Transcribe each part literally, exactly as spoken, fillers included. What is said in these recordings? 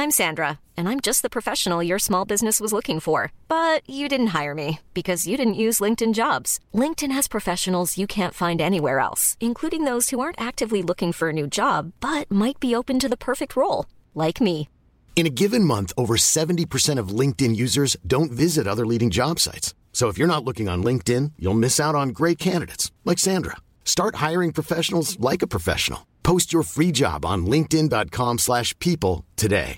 I'm Sandra, and I'm just the professional your small business was looking for. But you didn't hire me because you didn't use LinkedIn Jobs. LinkedIn has professionals you can't find anywhere else, including those who aren't actively looking for a new job, but might be open to the perfect role, like me. In a given month, over seventy percent of LinkedIn users don't visit other leading job sites. So if you're not looking on LinkedIn, you'll miss out on great candidates like Sandra. Start hiring professionals like a professional. Post your free job on linkedin.com slash people today.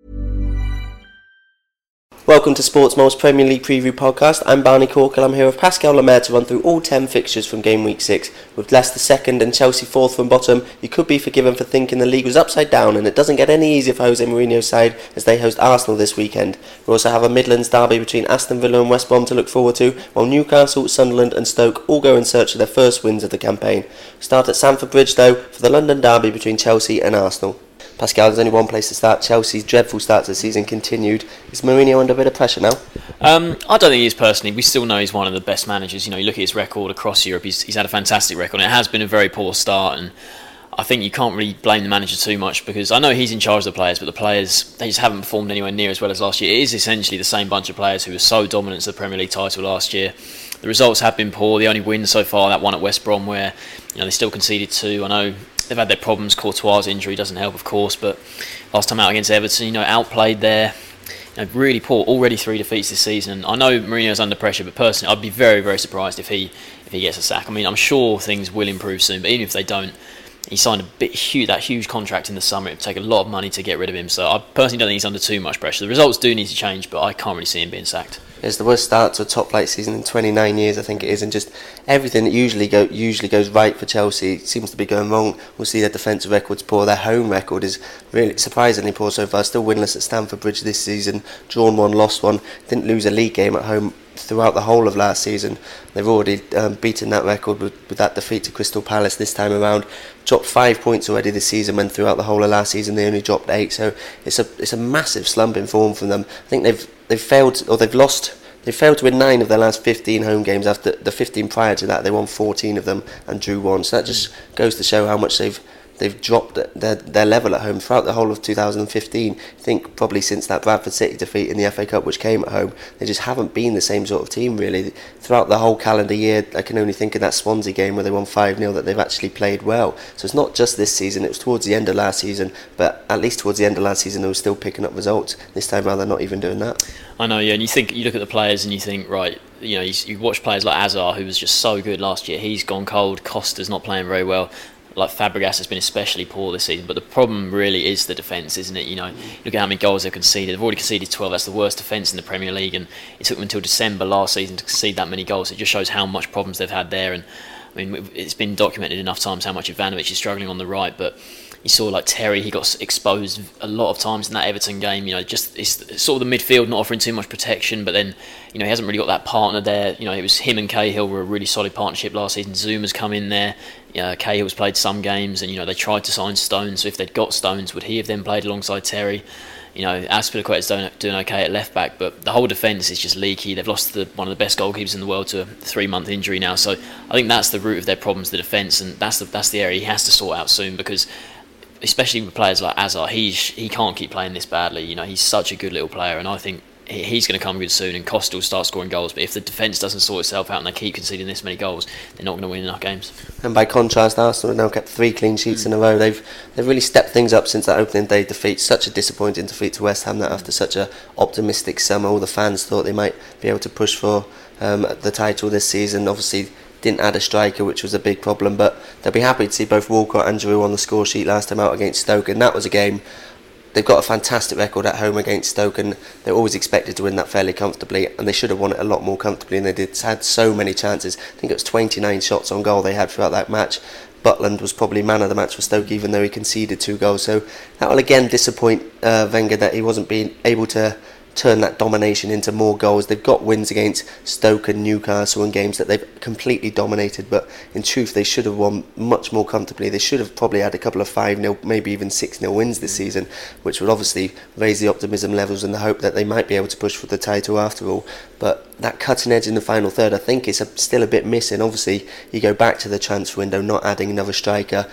Welcome to Sportsmole's Premier League Preview Podcast. I'm Barney Corkle. I'm here with Pascal Lemaire to run through all ten fixtures from game week six. With Leicester second and Chelsea fourth from bottom, you could be forgiven for thinking the league was upside down, and it doesn't get any easier for Jose Mourinho's side as they host Arsenal this weekend. We also have a Midlands derby between Aston Villa and West Brom to look forward to, while Newcastle, Sunderland and Stoke all go in search of their first wins of the campaign. We start at Stamford Bridge though for the London derby between Chelsea and Arsenal. Pascal, there's only one place to start. Chelsea's dreadful start to the season continued. Is Mourinho under a bit of pressure now? Um, I don't think he is personally. We still know he's one of the best managers. You know, you look at his record across Europe, he's, he's had a fantastic record. It has been a very poor start, and I think you can't really blame the manager too much because I know he's in charge of the players, but the players, they just haven't performed anywhere near as well as last year. It is essentially the same bunch of players who were so dominant to the Premier League title last year. The results have been poor. The only win so far, that one at West Brom, where you know they still conceded two. I know they've had their problems. Courtois' injury doesn't help, of course, but last time out against Everton, you know, outplayed there. You know, really poor. Already three defeats this season. I know Mourinho's under pressure, but personally, I'd be very, very surprised if he if he gets a sack. I mean, I'm sure things will improve soon, but even if they don't, he signed a bit huge, that huge contract in the summer. It would take a lot of money to get rid of him. So I personally don't think he's under too much pressure. The results do need to change, but I can't really see him being sacked. It's the worst start to a top flight season in twenty-nine years, I think it is, and just everything that usually go usually goes right for Chelsea seems to be going wrong. We'll see their defensive record's poor. Their home record is really surprisingly poor so far. Still winless at Stamford Bridge this season. Drawn one, lost one. Didn't lose a league game at home throughout the whole of last season. They've already um, beaten that record with, with that defeat to Crystal Palace this time around. Dropped five points already this season, when throughout the whole of last season they only dropped eight. So it's a it's a massive slump in form from them. I think they've they've failed or they've lost. They failed to win nine of their last fifteen home games. After the fifteen prior to that, they won fourteen of them and drew one. So that just goes to show how much they've they've dropped their their level at home throughout the whole of two thousand fifteen. I think probably since that Bradford City defeat in the F A Cup, which came at home, they just haven't been the same sort of team really. Throughout the whole calendar year, I can only think of that Swansea game where they won five nil that they've actually played well. So it's not just this season, it was towards the end of last season, but at least towards the end of last season they were still picking up results. This time around they're not even doing that. I know, yeah, and you think you look at the players and you think, right, you know, you, you watch players like Hazard, who was just so good last year. He's gone cold. Costa's not playing very well. Like Fabregas has been especially poor this season, but the problem really is the defence, isn't it? You know, look at how many goals they've conceded. They've already conceded twelve. That's the worst defence in the Premier League, and it took them until December last season to concede that many goals. It just shows how much problems they've had there. And I mean, it's been documented enough times how much Ivanovic is struggling on the right, but you saw like Terry, he got exposed a lot of times in that Everton game. You know, just it's sort of the midfield not offering too much protection, but then you know he hasn't really got that partner there. You know, it was him and Cahill were a really solid partnership last season. Zuma's come in there. Yeah, Cahill's played some games, and you know they tried to sign Stones. So if they'd got Stones, would he have then played alongside Terry? You know, Azpilicueta's doing, doing okay at left back, but the whole defence is just leaky. They've lost the, one of the best goalkeepers in the world to a three-month injury now. So I think that's the root of their problems, the defence, and that's the that's the area he has to sort out soon, because especially with players like Hazard, he he can't keep playing this badly. You know, he's such a good little player, and I think he's going to come good soon, and Costa will start scoring goals. But if the defence doesn't sort itself out and they keep conceding this many goals, they're not going to win enough games. And by contrast, Arsenal have now kept three clean sheets mm. in a row. They've they've really stepped things up since that opening day defeat. Such a disappointing defeat to West Ham, that after such a optimistic summer, all the fans thought they might be able to push for um, the title this season. Obviously didn't add a striker, which was a big problem, but they'll be happy to see both Walcott and Giroud on the score sheet last time out against Stoke, and that was a game. They've got a fantastic record at home against Stoke, and they're always expected to win that fairly comfortably, and they should have won it a lot more comfortably than they did. Had so many chances. I think it was twenty-nine shots on goal they had throughout that match. Butland was probably man of the match for Stoke, even though he conceded two goals. So that will again disappoint uh, Wenger, that he wasn't being able to turn that domination into more goals. They've got wins against Stoke and Newcastle in games that they've completely dominated, but in truth they should have won much more comfortably. They should have probably had a couple of five nil, maybe even six nil wins this season, which would obviously raise the optimism levels and the hope that they might be able to push for the title after all. But that cutting edge in the final third, I think, is a, still a bit missing. Obviously you go back to the transfer window, not adding another striker.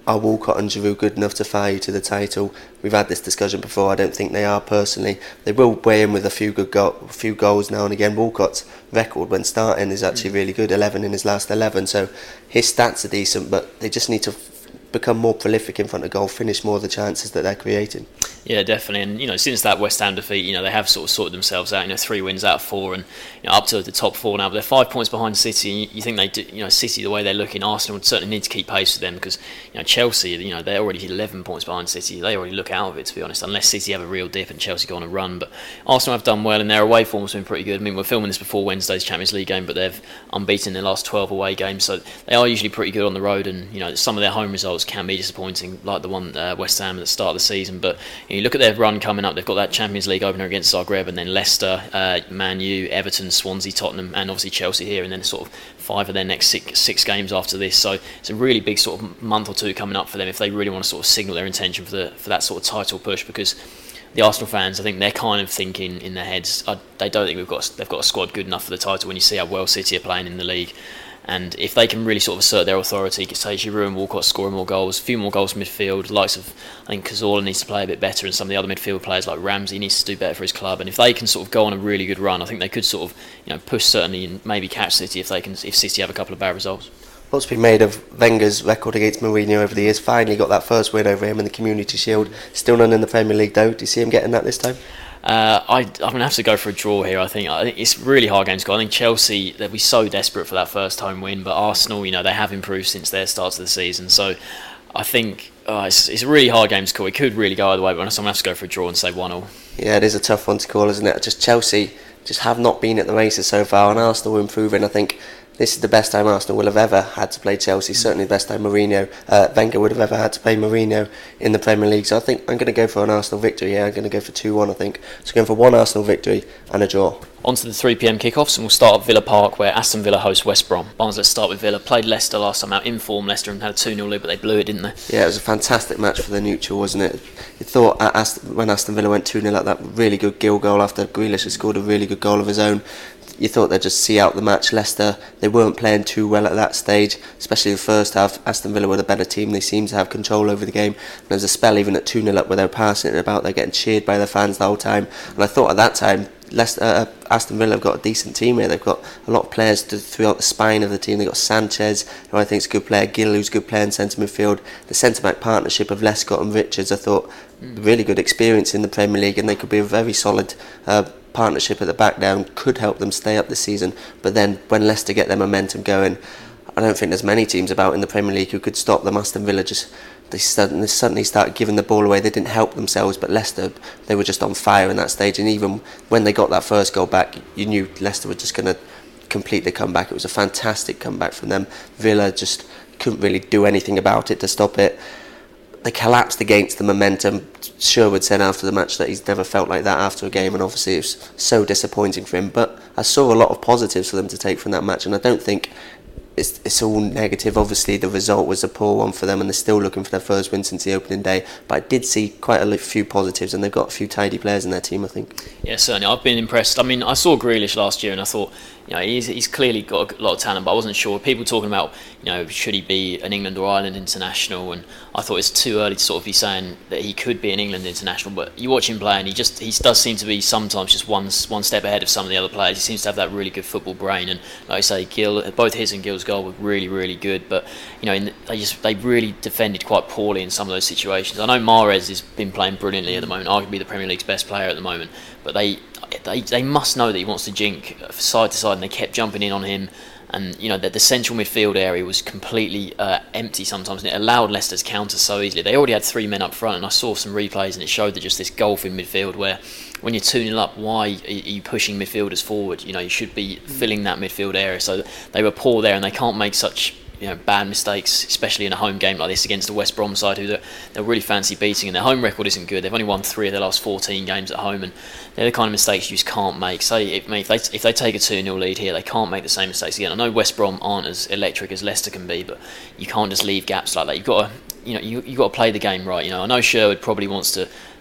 are Walcott and Giroud good enough to fire you to the title? We've had this discussion before. I don't think they are personally. They will weigh in with a few good go- a few goals now and again. Walcott's record when starting is actually really good, eleven in his last eleven. So his stats are decent, but they just need to f- become more prolific in front of goal, finish more of the chances that they're creating. Yeah, definitely. And, you know, since that West Ham defeat, you know, they have sort of sorted themselves out, you know, three wins out of four and, you know, up to the top four now. But they're five points behind City. And you, you think they do, you know, City, the way they're looking, Arsenal would certainly need to keep pace with them because, you know, Chelsea, you know, they're already eleven points behind City. They already look out of it, to be honest, unless City have a real dip and Chelsea go on a run. But Arsenal have done well and their away form's been pretty good. I mean, we're filming this before Wednesday's Champions League game, but they've unbeaten in their last twelve away games. So they are usually pretty good on the road and, you know, some of their home results can be disappointing, like the one uh, West Ham at the start of the season. But you, know, you look at their run coming up, they've got that Champions League opener against Zagreb and then Leicester, uh, Man U, Everton, Swansea, Tottenham and obviously Chelsea here, and then sort of five of their next six, six games after this. So it's a really big sort of month or two coming up for them if they really want to sort of signal their intention for the for that sort of title push, because the Arsenal fans, I think they're kind of thinking in their heads, I, they don't think we've got they've got a squad good enough for the title when you see how well City are playing in the league. And if they can really sort of assert their authority, say Giroud and Walcott scoring more goals, a few more goals from midfield, the likes of, I think Cazorla needs to play a bit better, and some of the other midfield players like Ramsey needs to do better for his club. And if they can sort of go on a really good run, I think they could sort of, you know, push certainly and maybe catch City if they can, if City have a couple of bad results. What's been made of Wenger's record against Mourinho over the years? Finally got that first win over him in the Community Shield. Still none in the Premier League though. Do you see him getting that this time? Uh, I, I'm going to have to go for a draw here. I think I think it's really hard game to go. I think Chelsea, they'll be so desperate for that first home win, but Arsenal, you know, they have improved since their start of the season. So I think uh, it's, it's a really hard game to call. It could really go either way, but I'm going to have to go for a draw and say one all. Yeah, it is a tough one to call, isn't it? Just Chelsea just have not been at the races so far, and Arsenal are improving. I think this is the best time Arsenal will have ever had to play Chelsea. Certainly the best time Mourinho, uh, Wenger would have ever had to play Mourinho in the Premier League. So I think I'm going to go for an Arsenal victory here. I'm going to go for two one, I think. So going for one Arsenal victory and a draw. On to the three p.m. kickoffs, and we'll start at Villa Park, where Aston Villa host West Brom. Barnes, let's start with Villa. Played Leicester last time out in form, Leicester, and had a two nil lead, but they blew it, didn't they? Yeah, it was a fantastic match for the neutral, wasn't it? You thought at Aston, when Aston Villa went two nil at that really good Gill goal after Grealish had scored a really good goal of his own, you thought they'd just see out the match. Leicester, they weren't playing too well at that stage, especially the first half. Aston Villa were the better team. They seemed to have control over the game. And there was a spell even at two nil up where they were passing it about. They're getting cheered by their fans the whole time. And I thought at that time, Leicester, uh, Aston Villa have got a decent team here. They've got a lot of players to, throughout the spine of the team. They've got Sanchez, who I think is a good player, Gill, who's a good player in centre midfield. The centre-back partnership of Lescott and Richards, I thought, really good experience in the Premier League, and they could be a very solid uh, partnership at the back down, could help them stay up this season. But then when Leicester get their momentum going, I don't think there's many teams about in the Premier League who could stop them. Aston Villa just they suddenly, suddenly started giving the ball away. They didn't help themselves, but Leicester, they were just on fire in that stage. And even when they got that first goal back, you knew Leicester were just going to complete the comeback. It was a fantastic comeback from them. Villa just couldn't really do anything about it to stop it. They collapsed against the momentum. Sherwood said after the match that he's never felt like that after a game, and obviously it was so disappointing for him. But I saw a lot of positives for them to take from that match, and I don't think it's, it's all negative. Obviously the result was a poor one for them, and they're still looking for their first win since the opening day. But I did see quite a few positives, and they've got a few tidy players in their team, I think. Yeah, certainly. I've been impressed. I mean, I saw Grealish last year, and I thought, you know, he's, he's clearly got a lot of talent, but I wasn't sure. People talking about, you know, should he be an England or Ireland international, and I thought it's too early to sort of be saying that he could be an England international. But you watch him play, and he just he does seem to be sometimes just one one step ahead of some of the other players. He seems to have that really good football brain, and like I say, Gill, both his and Gill's goal were really, really good. But you know, in, they just they really defended quite poorly in some of those situations. I know Mahrez has been playing brilliantly at the moment, arguably the Premier League's best player at the moment, but they. They they must know that he wants to jink side to side, and they kept jumping in on him. And you know that the central midfield area was completely uh, empty sometimes, and it allowed Leicester to counter so easily. They already had three men up front, and I saw some replays, and it showed that just this gulf in midfield where when you're two nil up, why are you pushing midfielders forward? You know, you should be filling that midfield area. So they were poor there, and they can't make such, you know, bad mistakes, especially in a home game like this against the West Brom side, who they're, they're really fancy beating, and their home record isn't good. They've only won three of their last fourteen games at home, and they're the kind of mistakes you just can't make. Say if, if they if they take a two nil lead here, they can't make the same mistakes again. I know West Brom aren't as electric as Leicester can be, but you can't just leave gaps like that. You've got to, you know, you you got to play the game right. You know, I know Sherwood probably wants to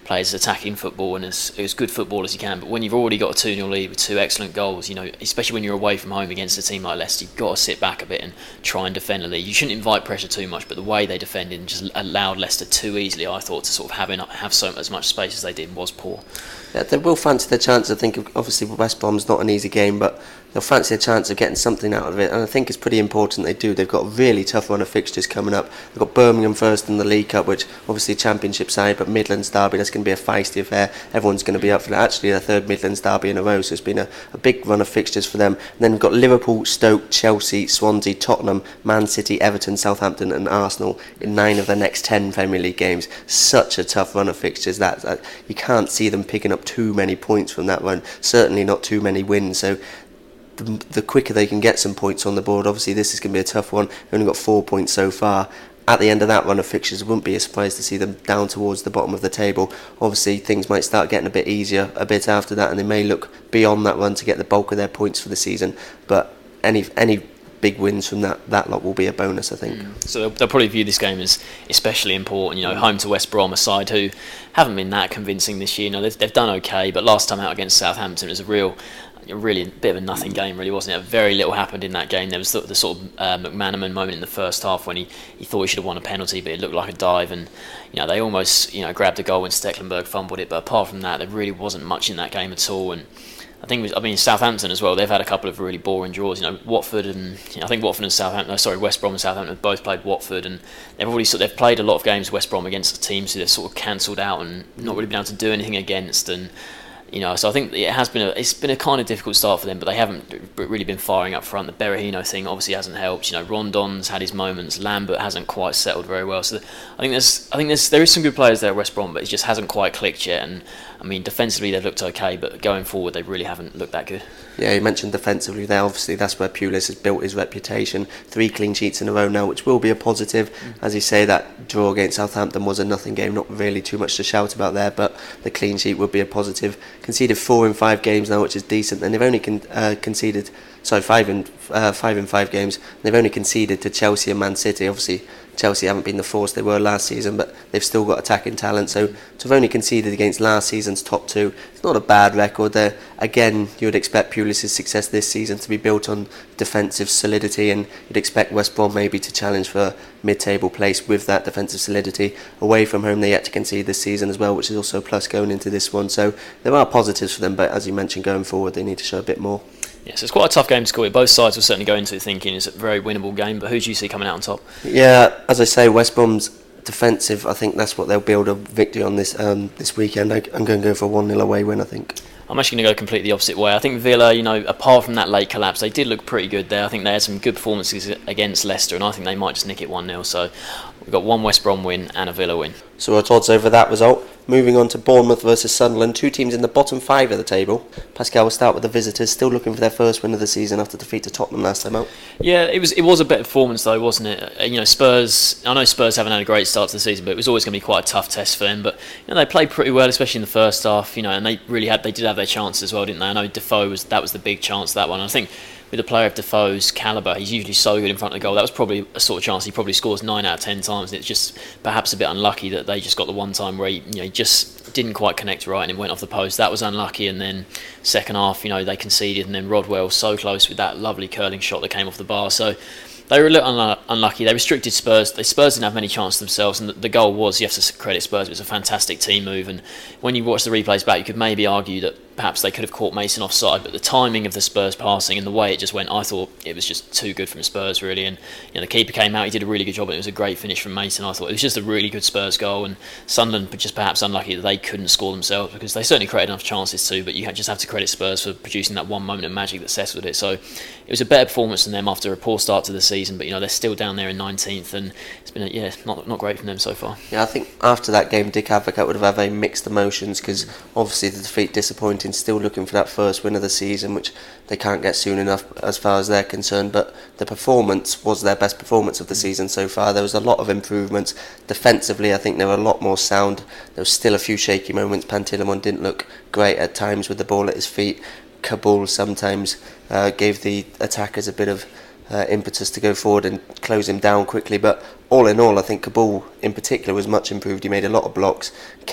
plays attacking football and as, as good football as he can. But when you've already got a two nil lead with two excellent goals, you know, especially when you're away from home against a team like Leicester, you've got to sit back a bit and try and defend the lead. You shouldn't invite pressure too much, but the way they defended and just allowed Leicester too easily, I thought, to sort of have, enough, have so as much space as they did was poor. Yeah, they will fancy their chance. I think obviously West Brom's not an easy game, but they'll fancy a chance of getting something out of it, and I think it's pretty important they do. They've got a really tough run of fixtures coming up. They've got Birmingham first in the League Cup, which obviously a Championship side, but Midlands derby, that's going to be a feisty affair. Everyone's going to be up for that. Actually, their third Midlands derby in a row, so it's been a, a big run of fixtures for them. And then we've got Liverpool, Stoke, Chelsea, Swansea, Tottenham, Man City, Everton, Southampton and Arsenal in nine of the next ten Premier League games. Such a tough run of fixtures. That, that you can't see them picking up too many points from that run, certainly not too many wins. So the, the quicker they can get some points on the board, obviously this is going to be a tough one. They've only got four points so far. At the end of that run of fixtures, it wouldn't be a surprise to see them down towards the bottom of the table. Obviously things might start getting a bit easier a bit after that, and they may look beyond that run to get the bulk of their points for the season, but any any big wins from that, that lot will be a bonus, I think. Mm. So they'll, they'll probably view this game as especially important. You know, home to West Brom, a side who haven't been that convincing this year. You know, they've, they've done okay, but last time out against Southampton it was a real, really a bit of a nothing game, really, wasn't it? Very little happened in that game. There was the, the sort of uh, McManaman moment in the first half when he, he thought he should have won a penalty, but it looked like a dive, and you know they almost you know grabbed a goal when Stecklenburg fumbled it. But apart from that, there really wasn't much in that game at all. And I think, it was, I mean, Southampton as well, they've had a couple of really boring draws. You know, Watford and, you know, I think Watford and Southampton, no, sorry, West Brom and Southampton have both played Watford, and they've already sort of, they've played a lot of games, West Brom, against teams who they've sort of cancelled out and not really been able to do anything against. And you know, so I think it has been a, it's been a kind of difficult start for them, but they haven't really been firing up front. The Berahino thing obviously hasn't helped. You know, Rondon's had his moments. Lambert hasn't quite settled very well. So I think there's, I think there's, there is some good players there at West Brom, but it just hasn't quite clicked yet. And I mean, defensively they've looked okay, but going forward they really haven't looked that good. Yeah, you mentioned defensively there. Obviously, that's where Pulis has built his reputation. Three clean sheets in a row now, which will be a positive. Mm. As you say, that draw against Southampton was a nothing game. Not really too much to shout about there, but the clean sheet would be a positive. Conceded four in five games now, which is decent. And they've only con- uh, conceded, sorry, five in uh, five in five games. They've only conceded to Chelsea and Man City. Obviously, Chelsea haven't been the force they were last season, but they've still got attacking talent. So to have only conceded against last season's top two, it's not a bad record there. Again, you would expect Pulis' success this season to be built on defensive solidity, and you'd expect West Brom maybe to challenge for mid-table place with that defensive solidity. Away from home, they yet to concede this season as well, which is also a plus going into this one. So there are positives for them, but as you mentioned, going forward, they need to show a bit more. Yes, it's quite a tough game to score it. Both sides will certainly go into it thinking it's a very winnable game, but who do you see coming out on top? Yeah, as I say, West Brom's defensive, I think that's what they'll build a victory on this um, this weekend. I, I'm going to go for a one nil away win, I think. I'm actually going to go completely the opposite way. I think Villa, you know, apart from that late collapse, they did look pretty good there. I think they had some good performances against Leicester, and I think they might just nick it one nil. So we've got one West Brom win and a Villa win. So our odds over that result. Moving on to Bournemouth versus Sunderland, two teams in the bottom five of the table. Pascal, will start with the visitors, still looking for their first win of the season after defeat to Tottenham last time out. Yeah, it was it was a better performance though, wasn't it? You know, Spurs, I know Spurs haven't had a great start to the season, but it was always going to be quite a tough test for them. But you know, they played pretty well, especially in the first half. You know, and they really had they did have their chances as well, didn't they? I know Defoe was that was the big chance, that one. I think with a player of Defoe's calibre, he's usually so good in front of the goal. That was probably a sort of chance he probably scores nine out of ten times. And it's just perhaps a bit unlucky that they just got the one time where he, you know, he just didn't quite connect right and it went off the post. That was unlucky. And then second half, you know, they conceded, and then Rodwell so close with that lovely curling shot that came off the bar. So they were a little un- unlucky. They restricted Spurs. The Spurs didn't have many chances themselves, and the, the goal was, you have to credit Spurs, it was a fantastic team move. And when you watch the replays back, you could maybe argue that perhaps they could have caught Mason offside, but the timing of the Spurs passing and the way it just went, I thought it was just too good from Spurs, really. And you know, the keeper came out, he did a really good job, and it was a great finish from Mason. I thought it was just a really good Spurs goal, and Sunderland just perhaps unlucky that they couldn't score themselves, because they certainly created enough chances too, but you just have to credit Spurs for producing that one moment of magic that settled it. So it was a better performance than them after a poor start to the season, but you know, they're still down there in nineteenth, and it's been a, yeah, not not great from them so far. Yeah, I think after that game, Dick Advocaat would have had very mixed emotions, because obviously the defeat disappointing, still looking for that first win of the season, which they can't get soon enough as far as they're concerned. But the performance was their best performance of the season so far. There was a lot of improvements defensively. I think they were a lot more sound. There was still a few shaky moments. Pantilimon didn't look great at times with the ball at his feet. Kabul sometimes uh, gave the attackers a bit of uh, impetus to go forward and close him down quickly. But all in all, I think Kabul in particular was much improved. He made a lot of blocks, kept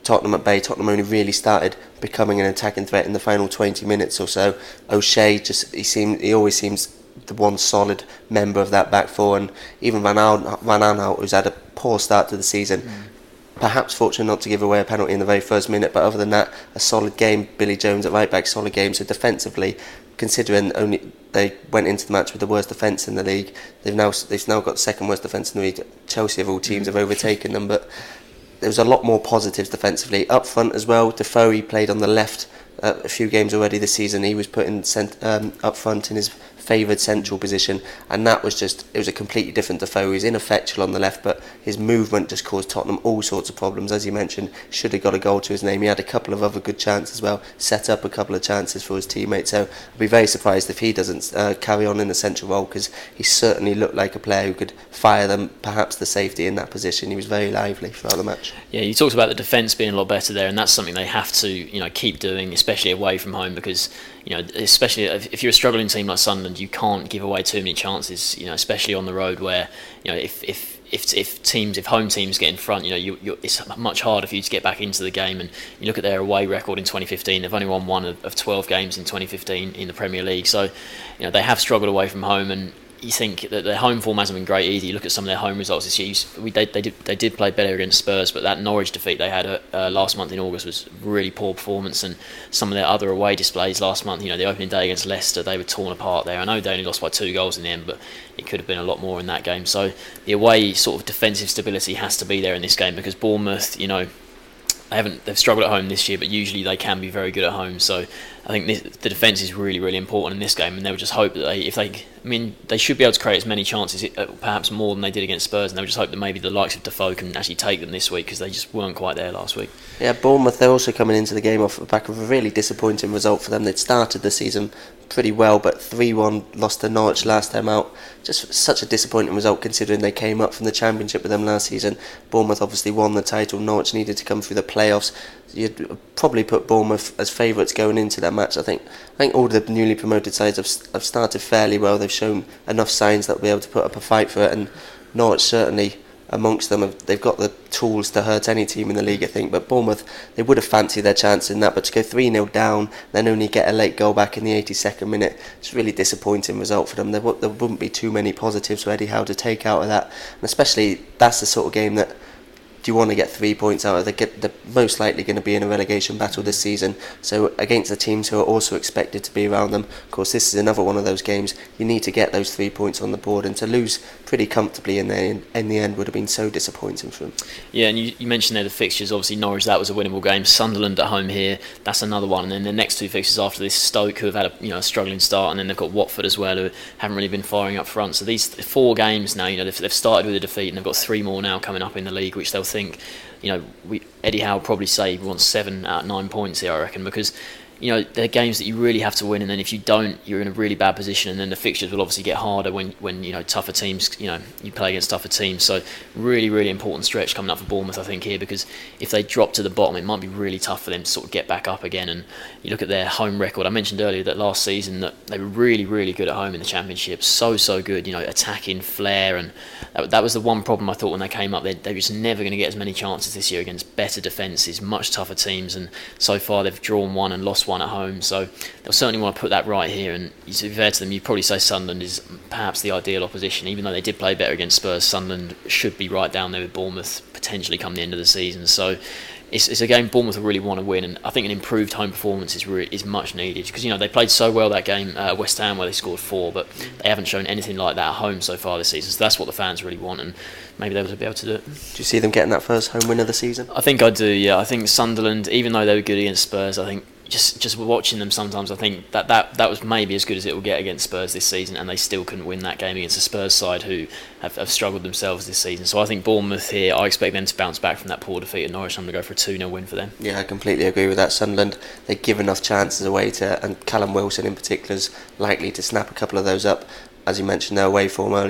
Tottenham at bay. Tottenham only really started becoming an attacking threat in the final twenty minutes or so. O'Shea just he seemed he always seems the one solid member of that back four, and even Van Aanholt, Van Aanholt who's had a poor start to the season. Mm. Perhaps fortunate not to give away a penalty in the very first minute, but other than that, a solid game. Billy Jones at right back, solid game. So defensively, considering only they went into the match with the worst defence in the league, they've now they've now got the second worst defence in the league. Chelsea of all teams have overtaken them, but there was a lot more positives defensively up front as well. Defoe, he played on the left uh, a few games already this season. He was put in cent- um, up front in his favoured central position, and that was just it was a completely different Defoe. He was ineffectual on the left, but his movement just caused Tottenham all sorts of problems. As you mentioned, should have got a goal to his name. He had a couple of other good chances as well, set up a couple of chances for his teammates, so I'd be very surprised if he doesn't uh, carry on in the central role, because he certainly looked like a player who could fire them, perhaps the safety in that position. He was very lively throughout the match. Yeah, you talked about the defence being a lot better there, and that's something they have to, you know, keep doing, especially away from home, because, you know, especially if you're a struggling team like Sunderland, you can't give away too many chances, you know, especially on the road, where, you know, if if if, if teams, if home teams get in front, you know, you, you're, it's much harder for you to get back into the game. And you look at their away record in twenty fifteen; they've only won one of, of twelve games in twenty fifteen in the Premier League. So, you know, they have struggled away from home, and you think that their home form hasn't been great either. You look at some of their home results this year. You, we, they, they did they did play better against Spurs, but that Norwich defeat they had uh, last month in August was really poor performance. And some of their other away displays last month, you know, the opening day against Leicester, they were torn apart there. I know they only lost by two goals in the end, but it could have been a lot more in that game. So the away sort of defensive stability has to be there in this game, because Bournemouth, you know, they haven't they've struggled at home this year, but usually they can be very good at home. So I think this, the defence is really, really important in this game, and they would just hope that they, if they, I mean, they should be able to create as many chances, perhaps more than they did against Spurs, and they would just hope that maybe the likes of Defoe can actually take them this week, because they just weren't quite there last week. Yeah, Bournemouth, they're also coming into the game off the back of a really disappointing result for them. They'd started the season pretty well, but three one lost to Norwich last time out. Just such a disappointing result, considering they came up from the Championship with them last season. Bournemouth obviously won the title. Norwich needed to come through the playoffs. You'd probably put Bournemouth as favourites going into that match. I think I think all the newly promoted sides have, have started fairly well. They've shown enough signs that they'll be able to put up a fight for it, and Norwich certainly amongst them. They've got the tools to hurt any team in the league, I think, but Bournemouth, they would have fancied their chance in that, but to go three nil down, then only get a late goal back in the eighty-second minute, it's a really disappointing result for them. There, w- there wouldn't be too many positives for Eddie Howe to take out of that, and especially that's the sort of game that, do you want to get three points out of? They're, get, they're most likely going to be in a relegation battle this season. So against the teams who are also expected to be around them, of course, this is another one of those games. You need to get those three points on the board, and to lose pretty comfortably in the in, in the end would have been so disappointing for them. Yeah, and you, you mentioned there the fixtures. Obviously, Norwich, that was a winnable game. Sunderland at home here, that's another one. And then the next two fixtures after this, Stoke, who have had a you know a struggling start, and then they've got Watford as well, who haven't really been firing up front. So these four games now, you know, they've, they've started with a defeat, and they've got three more now coming up in the league, which they'll think, you know, we, Eddie Howe will probably say he wants seven out of nine points here, I reckon, because, you know, they're games that you really have to win, and then if you don't, you're in a really bad position, and then the fixtures will obviously get harder when, when you know, tougher teams, you know, you play against tougher teams. So really, really important stretch coming up for Bournemouth, I think, here, because if they drop to the bottom, it might be really tough for them to sort of get back up again. And you look at their home record. I mentioned earlier that last season that they were really, really good at home in the Championship. So, so good, you know, attacking, flair, and that, that was the one problem I thought when they came up. They, they were just never going to get as many chances this year against better defences, much tougher teams, and so far they've drawn one and lost one at home. So they'll certainly want to put that right here, and to be fair to them, you'd probably say Sunderland is perhaps the ideal opposition. Even though they did play better against Spurs, Sunderland should be right down there with Bournemouth potentially come the end of the season. So it's, it's a game Bournemouth will really want to win, and I think an improved home performance is re- is much needed, because, you know, they played so well that game at West Ham where they scored four, but they haven't shown anything like that at home so far this season. So that's what the fans really want, and maybe they will be able to do it. Do you see them getting that first home win of the season? I think I do, yeah. I think Sunderland, even though they were good against Spurs, I think Just just watching them sometimes, I think that, that, that was maybe as good as it will get against Spurs this season, and they still couldn't win that game against a Spurs side who have, have struggled themselves this season. So I think Bournemouth here, I expect them to bounce back from that poor defeat at Norwich. I'm going to go for a two nil win for them. Yeah, I completely agree with that. Sunderland, they give enough chances away to, and Callum Wilson in particular is likely to snap a couple of those up. As you mentioned, their away form earlier,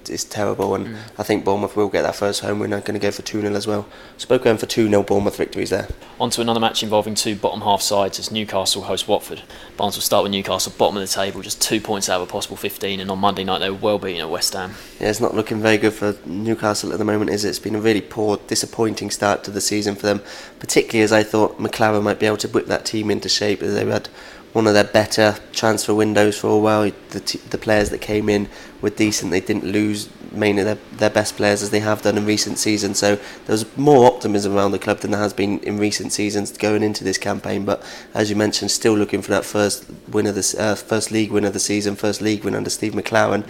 is terrible, and mm. I think Bournemouth will get that first home win. I'm going to go for two nil as well. So both going for two nil Bournemouth victories there. On to another match involving two bottom half sides as Newcastle host Watford. Barnes will start with Newcastle bottom of the table, just two points out of a possible fifteen, and on Monday night they were well beaten at West Ham. Yeah, it's not looking very good for Newcastle at the moment, is it? It's been a really poor, disappointing start to the season for them, particularly as I thought McLaren might be able to whip that team into shape, as they had one of their better transfer windows for a while. The, t- the players that came in were decent. They didn't lose mainly their, their best players as they have done in recent seasons. So there was more optimism around the club than there has been in recent seasons going into this campaign. But as you mentioned, still looking for that first win of the uh, first league win of the season, first league win under Steve McLaren.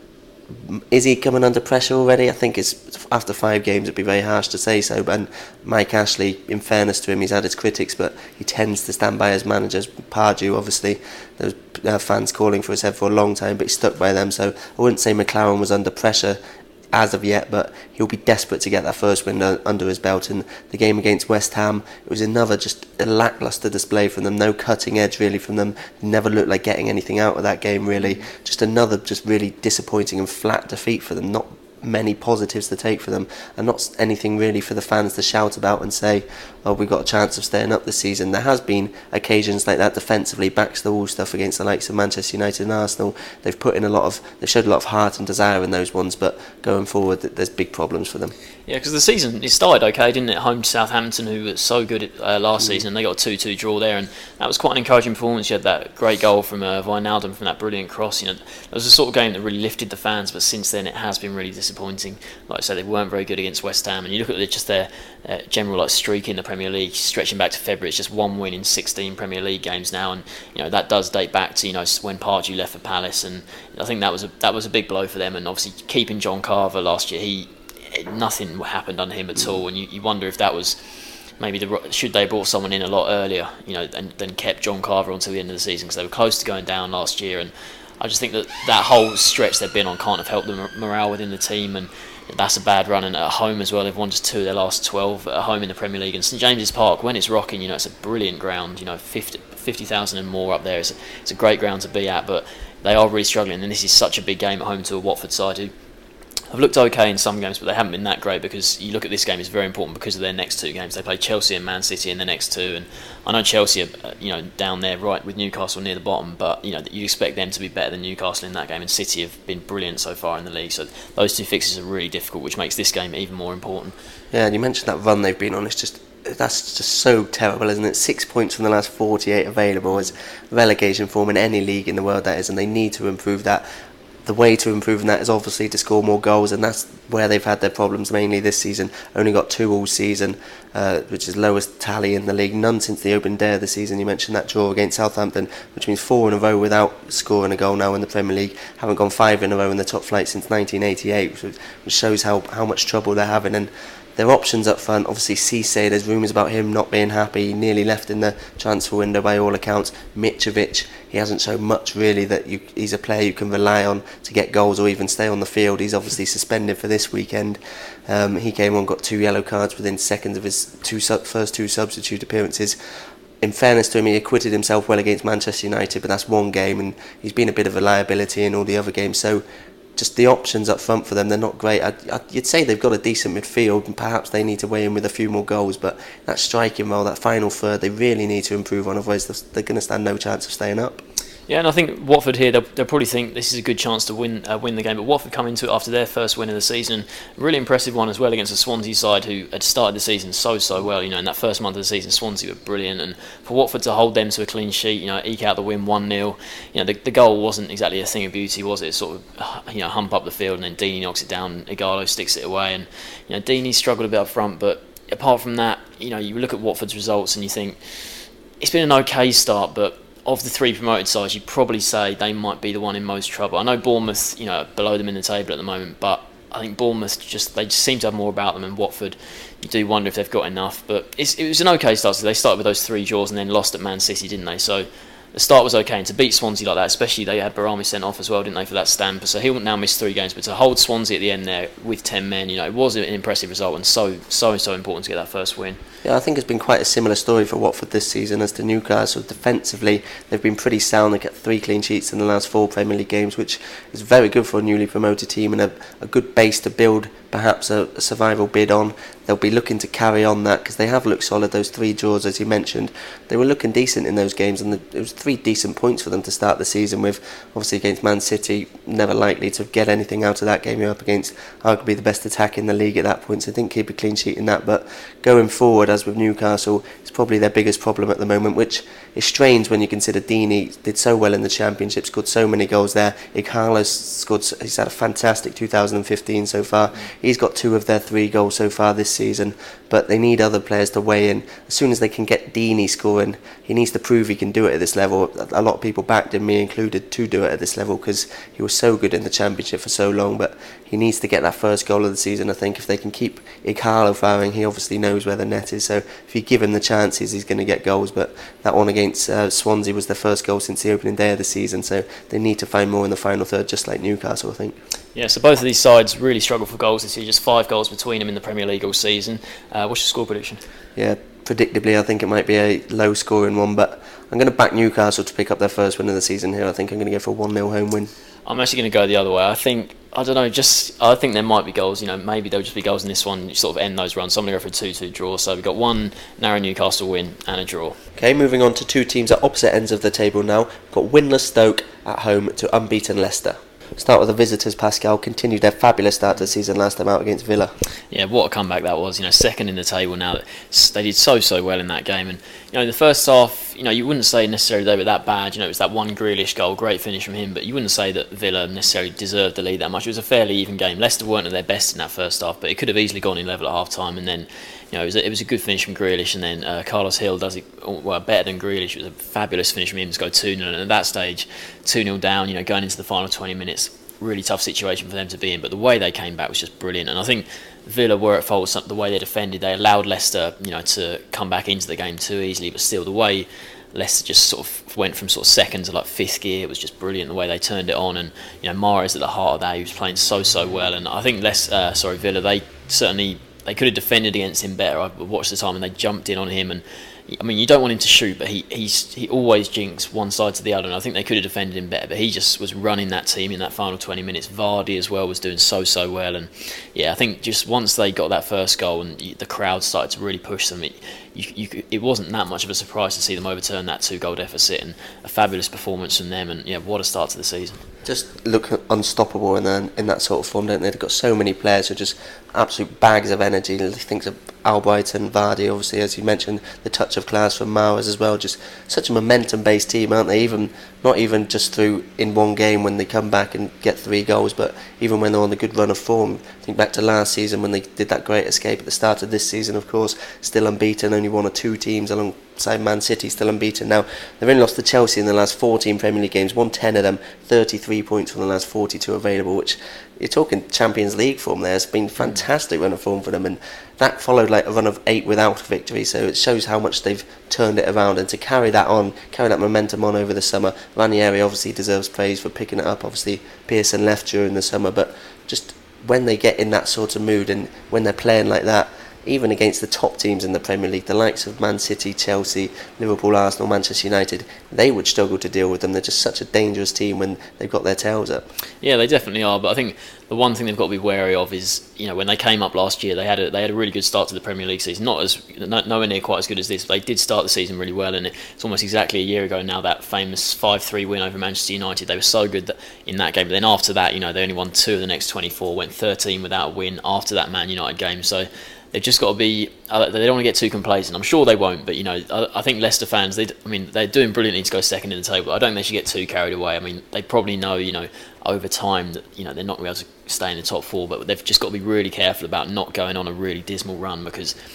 Is he coming under pressure already? I think it's after five games it'd be very harsh to say so, but Mike Ashley, in fairness to him, he's had his critics, but he tends to stand by his managers. Pardew, obviously, there was uh, fans calling for his head for a long time, but he stuck by them, so I wouldn't say McLaren was under pressure as of yet, but he'll be desperate to get that first win under his belt. And the game against West Ham, it was another just a lacklustre display from them, no cutting edge really from them, never looked like getting anything out of that game really, just another just really disappointing and flat defeat for them, not many positives to take for them, and not anything really for the fans to shout about and say, oh, we've got a chance of staying up this season. There has been occasions like that defensively, backs the wall stuff against the likes of Manchester United and Arsenal. They've put in a lot of, they've showed a lot of heart and desire in those ones, but going forward there's big problems for them. Yeah, because the season, it started okay, didn't it? Home to Southampton, who was so good at, uh, last mm. season, and they got a two two draw there, and that was quite an encouraging performance. You had that great goal from uh, Wijnaldum from that brilliant cross. You know, it was the sort of game that really lifted the fans, but since then it has been really disappointing. Like I said, they weren't very good against West Ham, and you look at just their uh, general like streak in the Premier League, stretching back to February. It's just one win in sixteen Premier League games now, and you know that does date back to you know when Pardew left for Palace, and I think that was a that was a big blow for them. And obviously keeping John Carver last year, he. Nothing happened under him at all, and you, you wonder if that was maybe the should they have brought someone in a lot earlier, you know, and then kept John Carver until the end of the season, because they were close to going down last year. And I just think that that whole stretch they've been on can't have helped the morale within the team, and that's a bad run. And at home as well, they've won just two of their last twelve at home in the Premier League. And St James's Park, when it's rocking, you know, it's a brilliant ground. You know, fifty thousand and more up there. It's a, it's a great ground to be at, but they are really struggling. And this is such a big game at home to a Watford side who have looked okay in some games, but they haven't been that great, because you look at this game, it's very important because of their next two games. They play Chelsea and Man City in the next two, and I know Chelsea are uh, you know down there right with Newcastle near the bottom, but you know you expect them to be better than Newcastle in that game, and City have been brilliant so far in the league, so those two fixtures are really difficult, which makes this game even more important. Yeah, and you mentioned that run they've been on. It's just that's just so terrible, isn't it? Six points from the last forty-eight available is relegation form in any league in the world, that is, and they need to improve that. The way to improve that is obviously to score more goals, and that's where they've had their problems mainly this season. Only got two all season, uh, which is lowest tally in the league. None since the open day of the season. You mentioned that draw against Southampton, which means four in a row without scoring a goal now in the Premier League. Haven't gone five in a row in the top flight since nineteen eighty-eight, which shows how, how much trouble they're having. And their options up front, obviously Cisse, there's rumours about him not being happy, he nearly left in the transfer window by all accounts. Mitrovic, he hasn't shown much really that you, he's a player you can rely on to get goals or even stay on the field. He's obviously suspended for this weekend. Um, he came on, got two yellow cards within seconds of his two sub, first two substitute appearances. In fairness to him, he acquitted himself well against Manchester United, but that's one game, and he's been a bit of a liability in all the other games. So just the options up front for them, they're not great. I'd, I'd, you'd say they've got a decent midfield, and perhaps they need to weigh in with a few more goals, but that striking role, that final third, they really need to improve on, otherwise they're going to stand no chance of staying up. Yeah, and I think Watford here, they'll, they'll probably think this is a good chance to win uh, win the game. But Watford come into it after their first win of the season. A really impressive one as well against the Swansea side, who had started the season so, so well. You know, in that first month of the season, Swansea were brilliant. And for Watford to hold them to a clean sheet, you know, eke out the win one nil. You know, the, the goal wasn't exactly a thing of beauty, was it? Sort of, you know, hump up the field, and then Deeney knocks it down, Ighalo sticks it away. And, you know, Deeney struggled a bit up front, but apart from that, you know, you look at Watford's results and you think, it's been an okay start, but of the three promoted sides, you'd probably say they might be the one in most trouble. I know Bournemouth, you know, below them in the table at the moment, but I think Bournemouth just they just seem to have more about them, and Watford, you do wonder if they've got enough. But it's, it was an okay start. So they started with those three draws and then lost at Man City, didn't they? So the start was okay, and to beat Swansea like that, especially they had Barami sent off as well, didn't they, for that stamper? So he'll now miss three games, but to hold Swansea at the end there with ten men, you know, it was an impressive result, and so so so important to get that first win. Yeah, I think it's been quite a similar story for Watford this season as to Newcastle. Defensively, they've been pretty sound. They get three clean sheets in the last four Premier League games, which is very good for a newly promoted team and a, a good base to build perhaps a, a survival bid on. They'll be looking to carry on that because they have looked solid. Those three draws, as you mentioned, they were looking decent in those games, and the, it was three decent points for them to start the season with. Obviously against Man City, never likely to get anything out of that game. You're up against arguably the best attack in the league at that point, so they didn't keep a clean sheet in that. But going forward, as with Newcastle, it's probably their biggest problem at the moment, which is strange when you consider Deeney did so well in the Championship, scored so many goals there. Ighalo's scored, he's had a fantastic two thousand fifteen so far. He's got two of their three goals so far this season, but they need other players to weigh in. As soon as they can get Deeney scoring, he needs to prove he can do it at this level. A lot of people backed him, me included, to do it at this level because he was so good in the Championship for so long, but he needs to get that first goal of the season. I think if they can keep Ighalo firing, he obviously knows where the net is, so if you give him the chances, he's going to get goals. But that one against uh, Swansea was their first goal since the opening day of the season, so they need to find more in the final third, just like Newcastle, I think. Yeah, so both of these sides really struggle for goals this year, just five goals between them in the Premier League all season. Uh, what's your score prediction? Yeah, predictably, I think it might be a low scoring one, but I'm going to back Newcastle to pick up their first win of the season here. I think I'm going to go for a one nil home win. I'm actually going to go the other way. I think, I don't know, just I think there might be goals, you know, maybe there'll just be goals in this one, you sort of end those runs. So I'm going to go for a two two draw. So we've got one narrow Newcastle win and a draw. Okay, moving on to two teams at opposite ends of the table now. We've got winless Stoke at home to unbeaten Leicester. Start with the visitors. Pascal continued their fabulous start to the season last time out against Villa. Yeah, what a comeback that was. You know, second in the table now. They did so so well in that game, and you know, in the first half, you know, you wouldn't say necessarily they were that bad. You know, it was that one Grealish goal, great finish from him, but you wouldn't say that Villa necessarily deserved the lead that much. It was a fairly even game. Leicester weren't at their best in that first half, but it could have easily gone in level at half time, and then, you know, it was a, it was a good finish from Grealish, and then uh, Carlos Hill does it well better than Grealish. It was a fabulous finish from him to go two nil, and at that stage, two nil down. You know, going into the final twenty minutes. Really tough situation for them to be in, but the way they came back was just brilliant. And I think Villa were at fault with the way they defended. They allowed Leicester, you know, to come back into the game too easily, but still the way Leicester just sort of went from sort of second to like fifth gear, it was just brilliant the way they turned it on. And you know, Mahrez at the heart of that, he was playing so so well. And I think less uh, sorry Villa, they certainly they could have defended against him better. I watched the time and they jumped in on him, and I mean, you don't want him to shoot, but he he's, he always jinks one side to the other, and I think they could have defended him better, but he just was running that team in that final twenty minutes. Vardy as well was doing so, so well, and yeah, I think just once they got that first goal and the crowd started to really push them, it, you, you, it wasn't that much of a surprise to see them overturn that two-goal deficit, and a fabulous performance from them, and yeah, what a start to the season. Just look unstoppable in, the, in that sort of form, don't they? They've got so many players who are just absolute bags of energy. Think of Albrighton, Vardy, obviously, as you mentioned, the touch of class from Mahrez as well. Just such a momentum-based team, aren't they? Even not even just through in one game when they come back and get three goals, but even when they're on a good run of form. Think back to last season when they did that great escape at the start of this season, of course, still unbeaten, only one or two teams alongside Man City, still unbeaten. Now, they've only lost to Chelsea in the last fourteen Premier League games, won ten of them, thirty-three points from the last forty-two available, which you're talking Champions League form there. It's been fantastic run of form for them, and that followed like a run of eight without a victory, so it shows how much they've turned it around, and to carry that on, carry that momentum on over the summer. Ranieri obviously deserves praise for picking it up. Obviously Pearson left during the summer, but just when they get in that sort of mood and when they're playing like that, even against the top teams in the Premier League, the likes of Man City, Chelsea, Liverpool, Arsenal, Manchester United, they would struggle to deal with them. They're just such a dangerous team when they've got their tails up. Yeah, they definitely are, but I think the one thing they've got to be wary of is, you know, when they came up last year, they had a, they had a really good start to the Premier League season. Not as no, nowhere near quite as good as this, but they did start the season really well, and it's almost exactly a year ago now, that famous five three win over Manchester United. They were so good that, in that game, but then after that, you know, they only won two of the next twenty-four, went thirteen without a win after that Man United game, so they've just got to be, uh, they don't want to get too complacent. I'm sure they won't, but you know, I, I think Leicester fans, they, I mean, they're doing brilliantly to go second in the table. I don't think they should get too carried away. I mean, they probably know, you know, over time that, you know, they're not going to be able to stay in the top four, but they've just got to be really careful about not going on a really dismal run, because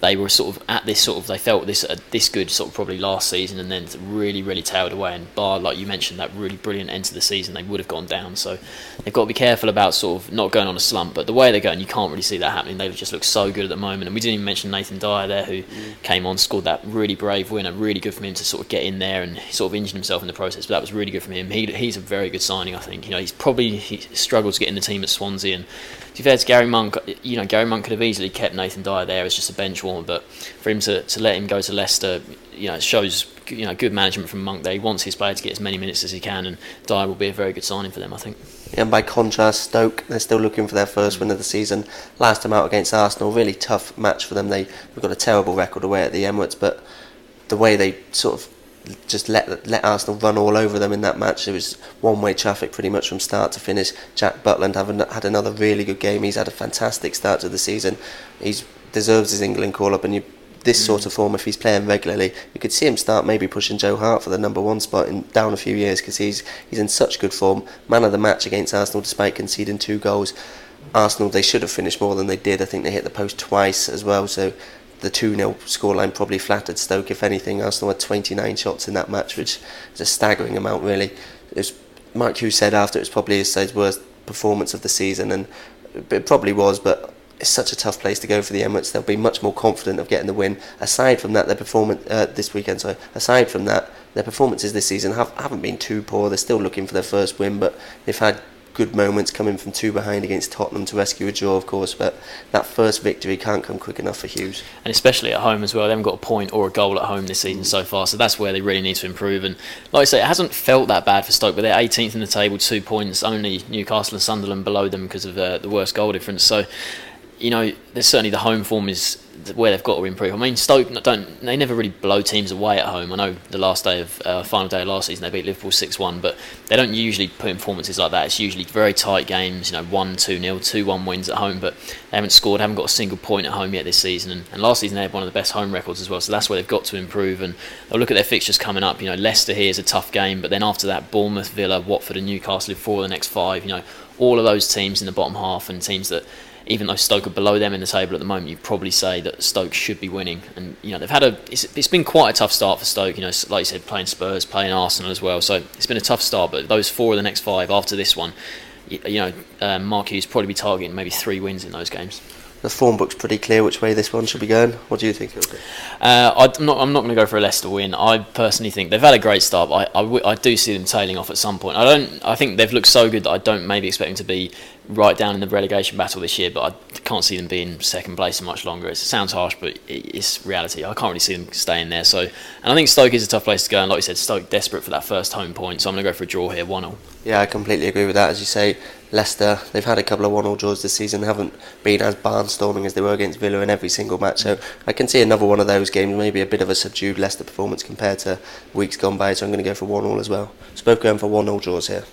they were sort of at this sort of, they felt this uh, this good sort of probably last season, and then really, really tailed away. And bar, like you mentioned, that really brilliant end to the season, they would have gone down. So they've got to be careful about sort of not going on a slump. But the way they're going, you can't really see that happening. They just look so good at the moment. And we didn't even mention Nathan Dyer there, who mm. came on, scored that really brave winner. Really good from him to sort of get in there, and sort of injured himself in the process. But that was really good from him. He, he's a very good signing, I think. You know, he's probably he struggled to get in the team at Swansea, and to be fair to Gary Monk, you know, Gary Monk could have easily kept Nathan Dyer there as just a bench warmer, but for him to, to let him go to Leicester, you know, it shows, you know, good management from Monk there. He wants his player to get as many minutes as he can, and Dyer will be a very good signing for them, I think. Yeah, and by contrast, Stoke, they're still looking for their first win of the season. Last time out against Arsenal, really tough match for them. They've got a terrible record away at the Emirates, but the way they sort of just let let Arsenal run all over them in that match. It was one-way traffic pretty much from start to finish. Jack Butland having had another really good game. He's had a fantastic start to the season. He deserves his England call-up, and you, this mm. sort of form, if he's playing regularly, you could see him start maybe pushing Joe Hart for the number one spot in down a few years, because he's he's in such good form. Man of the match against Arsenal despite conceding two goals. Arsenal, they should have finished more than they did. I think they hit the post twice as well, so the two nil scoreline probably flattered Stoke. If anything, Arsenal had twenty-nine shots in that match, which is a staggering amount, really. It was, Mark Hughes said after, it was probably his side's worst performance of the season, and it probably was, but it's such a tough place to go for the Emirates. They'll be much more confident of getting the win. Aside from that, their performance uh, this weekend, sorry, aside from that, their performances this season have, haven't been too poor. They're still looking for their first win, but they've had good moments coming from two behind against Tottenham to rescue a draw, of course, but that first victory can't come quick enough for Hughes. And especially at home as well. They haven't got a point or a goal at home this season so far, so that's where they really need to improve. And like I say, it hasn't felt that bad for Stoke, but they're eighteenth in the table, two points, only Newcastle and Sunderland below them because of uh, the worst goal difference. So, you know, there's certainly the home form is where they've got to improve. I mean, Stoke don't they never really blow teams away at home. I know the last day of uh, final day of last season they beat Liverpool six one, but they don't usually put in performances like that. It's usually very tight games, you know, one two nil, two one wins at home, but they haven't scored, haven't got a single point at home yet this season. And, and last season they had one of the best home records as well, so that's where they've got to improve. And they'll look at their fixtures coming up. You know, Leicester here is a tough game, but then after that, Bournemouth, Villa, Watford and Newcastle in four of the next five. You know, all of those teams in the bottom half, and teams that, even though Stoke are below them in the table at the moment, you'd probably say that Stoke should be winning. And you know, they've had a it's, it's been quite a tough start for Stoke. You know, like you said, playing Spurs, playing Arsenal as well. So it's been a tough start. But those four of the next five after this one, you, you know, um, Mark Hughes probably be targeting maybe three wins in those games. The form book's pretty clear which way this one should be going. What do you think it'll be? Uh, I'm not. I'm not going to go for a Leicester win. I personally think they've had a great start, but I, I, I do see them tailing off at some point. I don't. I think they've looked so good that I don't maybe expect them to be right down in the relegation battle this year, but I can't see them being second place for much longer. It sounds harsh, but it's reality. I can't really see them staying there. So, and I think Stoke is a tough place to go. And like you said, Stoke desperate for that first home point. So I'm going to go for a draw here, one all. Yeah, I completely agree with that. As you say, Leicester, they've had a couple of one all draws this season, haven't been as barnstorming as they were against Villa in every single match. So I can see another one of those games, maybe a bit of a subdued Leicester performance compared to weeks gone by. So I'm going to go for one all as well. So both going for one all draws here.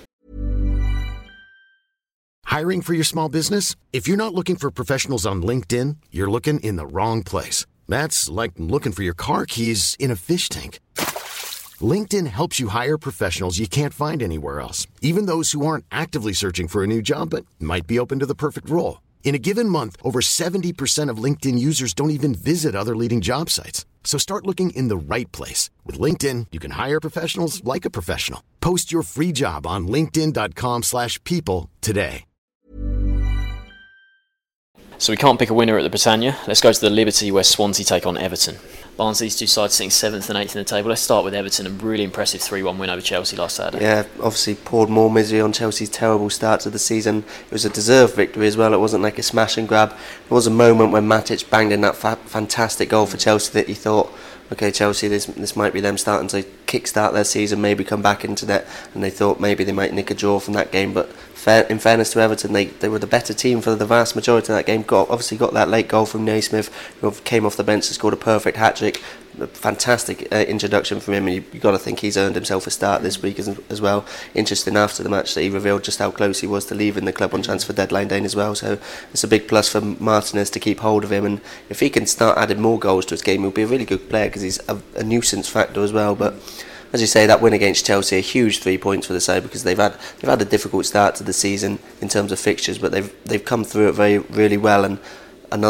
Hiring for your small business? If you're not looking for professionals on LinkedIn, you're looking in the wrong place. That's like looking for your car keys in a fish tank. LinkedIn helps you hire professionals you can't find anywhere else, even those who aren't actively searching for a new job but might be open to the perfect role. In a given month, over seventy percent of LinkedIn users don't even visit other leading job sites. So start looking in the right place. With LinkedIn, you can hire professionals like a professional. Post your free job on linkedin.com slash people today. So we can't pick a winner at the Britannia. Let's go to the Liberty where Swansea take on Everton. Barnes, these two sides sitting seventh and eighth in the table. Let's start with Everton, a really impressive three one win over Chelsea last Saturday. Yeah, obviously poured more misery on Chelsea's terrible start to the season. It was a deserved victory as well. It wasn't like a smash and grab. There was a moment when Matic banged in that fa- fantastic goal for Chelsea that you thought, okay, Chelsea, this this might be them starting to kickstart their season, maybe come back into that, and they thought maybe they might nick a draw from that game. But fair, in fairness to Everton, they, they were the better team for the vast majority of that game. Got obviously got that late goal from Naismith, who came off the bench and scored a perfect hat-trick. A fantastic uh, introduction from him, and you, you've got to think he's earned himself a start this week as, as well. Interesting after the match that he revealed just how close he was to leaving the club on transfer deadline day as well, so it's a big plus for Martinez to keep hold of him, and if he can start adding more goals to his game, he'll be a really good player because he's a, a nuisance factor as well. But as you say, that win against Chelsea, a huge three points for the side because they've had they've had a difficult start to the season in terms of fixtures, but they've they've come through it very really well, and another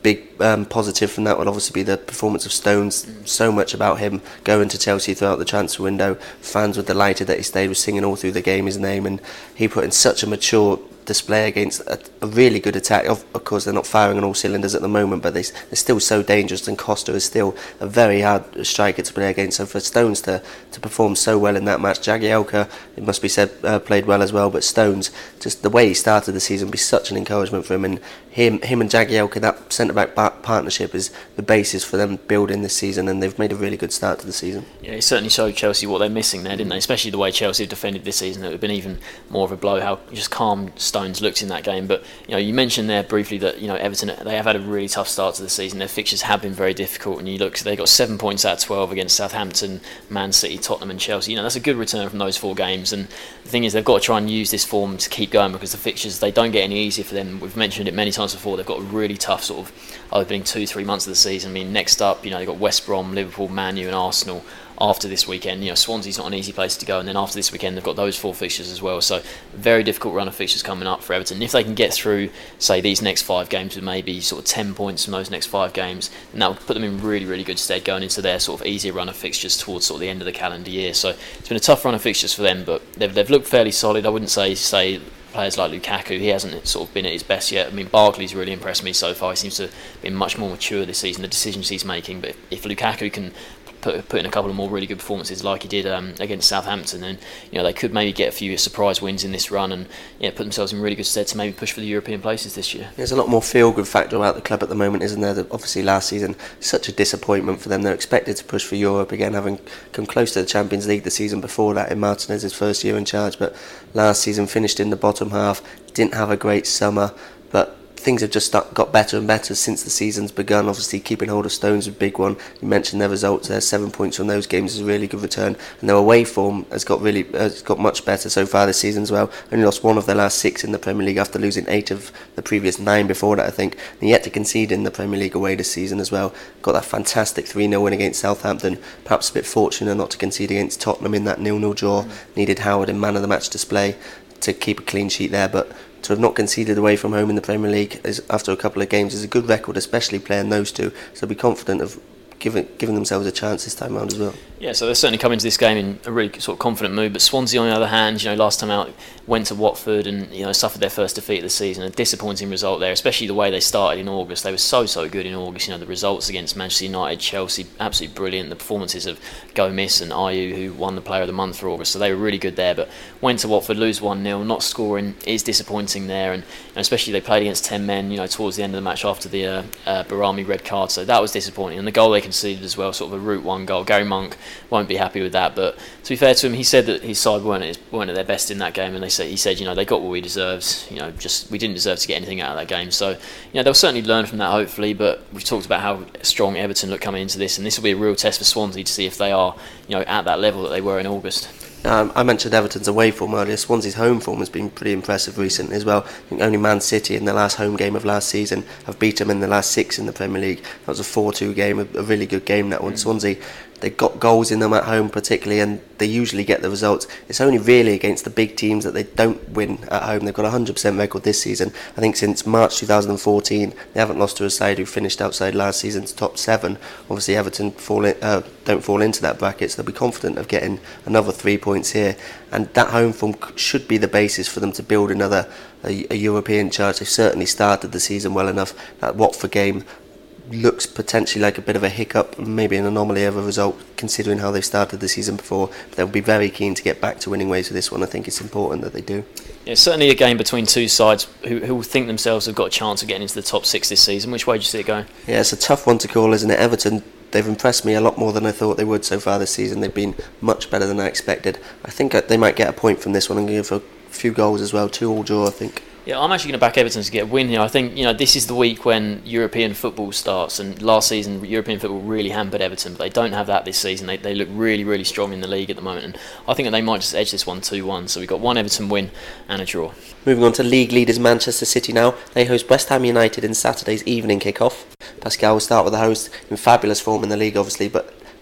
big um, positive from that will obviously be the performance of Stones. Mm. So much about him going to Chelsea throughout the transfer window. Fans were delighted that he stayed, was singing all through the game his name, and he put in such a mature display against a, a really good attack. Of, of course, they're not firing on all cylinders at the moment, but they, they're still so dangerous, and Costa is still a very hard striker to play against. So for Stones to, to perform so well in that match, Jagielka, it must be said, uh, played well as well, but Stones, just the way he started the season, be such an encouragement for him, and him him and Jagielka, that centre-back partnership is the basis for them building this season, and they've made a really good start to the season. Yeah, it certainly showed Chelsea what they're missing there, didn't they? Especially the way Chelsea have defended this season. It would have been even more of a blow how just calm Stones looked in that game. But you know, you mentioned there briefly that you know Everton, they have had a really tough start to the season. Their fixtures have been very difficult, and you look, they got seven points out of twelve against Southampton, Man City, Tottenham, and Chelsea. You know, that's a good return from those four games. And the thing is, they've got to try and use this form to keep going, because the fixtures, they don't get any easier for them. We've mentioned it many times before. They've got a really tough sort of opening two, three months of the season. I mean, next up, you know, they've got West Brom, Liverpool, Man U, and Arsenal. After this weekend, you know, Swansea's not an easy place to go, and then after this weekend they've got those four fixtures as well. So very difficult run of fixtures coming up for Everton. If they can get through, say, these next five games with maybe sort of ten points from those next five games, then that will put them in really, really good stead going into their sort of easier run of fixtures towards sort of the end of the calendar year. So it's been a tough run of fixtures for them, but they've they've looked fairly solid. I wouldn't say say. Players like Lukaku, he hasn't sort of been at his best yet. I mean, Barkley's really impressed me so far. He seems to have been much more mature this season, the decisions he's making. But if, if Lukaku can put, put in a couple of more really good performances like he did um, against Southampton, then you know they could maybe get a few surprise wins in this run, and yeah, put themselves in really good stead to maybe push for the European places this year. There's a lot more feel-good factor about the club at the moment, isn't there? That obviously last season, such a disappointment for them. They're expected to push for Europe again, having come close to the Champions League the season before that in Martinez's first year in charge, but last season finished in the bottom half. Didn't have a great summer, but things have just start, got better and better since the season's begun. Obviously, keeping hold of Stones is a big one. You mentioned their results there. Seven points from those games is a really good return, and their away form has got really has got much better so far this season as well. Only lost one of their last six in the Premier League after losing eight of the previous nine before that, I think. And yet to concede in the Premier League away this season as well. Got that fantastic three nil win against Southampton. Perhaps a bit fortunate not to concede against Tottenham in that nil nil draw. Mm. Needed Howard in man of the match display to keep a clean sheet there, but to have not conceded away from home in the Premier League is, after a couple of games, is a good record, especially playing those two. So be confident of giving giving themselves a chance this time around as well. Yeah, so they're certainly coming to this game in a really sort of confident mood. But Swansea, on the other hand, you know, last time out went to Watford and you know suffered their first defeat of the season. A disappointing result there, especially the way they started in August. They were so so good in August. You know, the results against Manchester United, Chelsea, absolutely brilliant. The performances of Gomez and Ayew, who won the Player of the Month for August, so they were really good there. But went to Watford, lose one nil, not scoring is disappointing there, and, and especially they played against ten men. You know, towards the end of the match after the uh, uh, Barami red card, so that was disappointing. And the goal they conceded as well, sort of a route one goal. Gary Monk won't be happy with that, but to be fair to him, he said that his side weren't at, his, weren't at their best in that game, and they said he said you know they got what we deserved. You know, just we didn't deserve to get anything out of that game. So you know they'll certainly learn from that, hopefully. But we've talked about how strong Everton look coming into this, and this will be a real test for Swansea to see if they are you know at that level that they were in August. Um, I mentioned Everton's away form earlier. Swansea's home form has been pretty impressive recently as well. I think only Man City in the last home game of last season have beat them in the last six in the Premier League. That was a four two game, a, a really good game that one. Mm. Swansea, they got goals in them at home particularly, and they usually get the results. It's only really against the big teams that they don't win at home. They've got a one hundred percent record this season. I think since March two thousand fourteen they haven't lost to a side who finished outside last season's top seven. Obviously Everton fall in, uh, don't fall into that bracket, so they'll be confident of getting another three points here, and that home form should be the basis for them to build another a, a European charge. They've certainly started the season well enough. That Watford game looks potentially like a bit of a hiccup, maybe an anomaly of a result considering how they've started the season before, but they'll be very keen to get back to winning ways with this one. I think it's important that they do. Yeah, certainly a game between two sides who, who think themselves have got a chance of getting into the top six this season. Which way do you see it going? Yeah, it's a tough one to call, isn't it? Everton, they've impressed me a lot more than I thought they would so far this season. They've been much better than I expected. I think they might get a point from this one. I'm going to give a few goals as well, two all draw I think. Yeah, I'm actually going to back Everton to get a win here. I think you know this is the week when European football starts, and last season European football really hampered Everton, but they don't have that this season. They they look really really strong in the league at the moment, and I think that they might just edge this one two one. So we've got one Everton win and a draw. Moving on to league leaders Manchester City now. They host West Ham United in Saturday's evening kick-off. Pascal will start with the host in fabulous form in the league obviously, but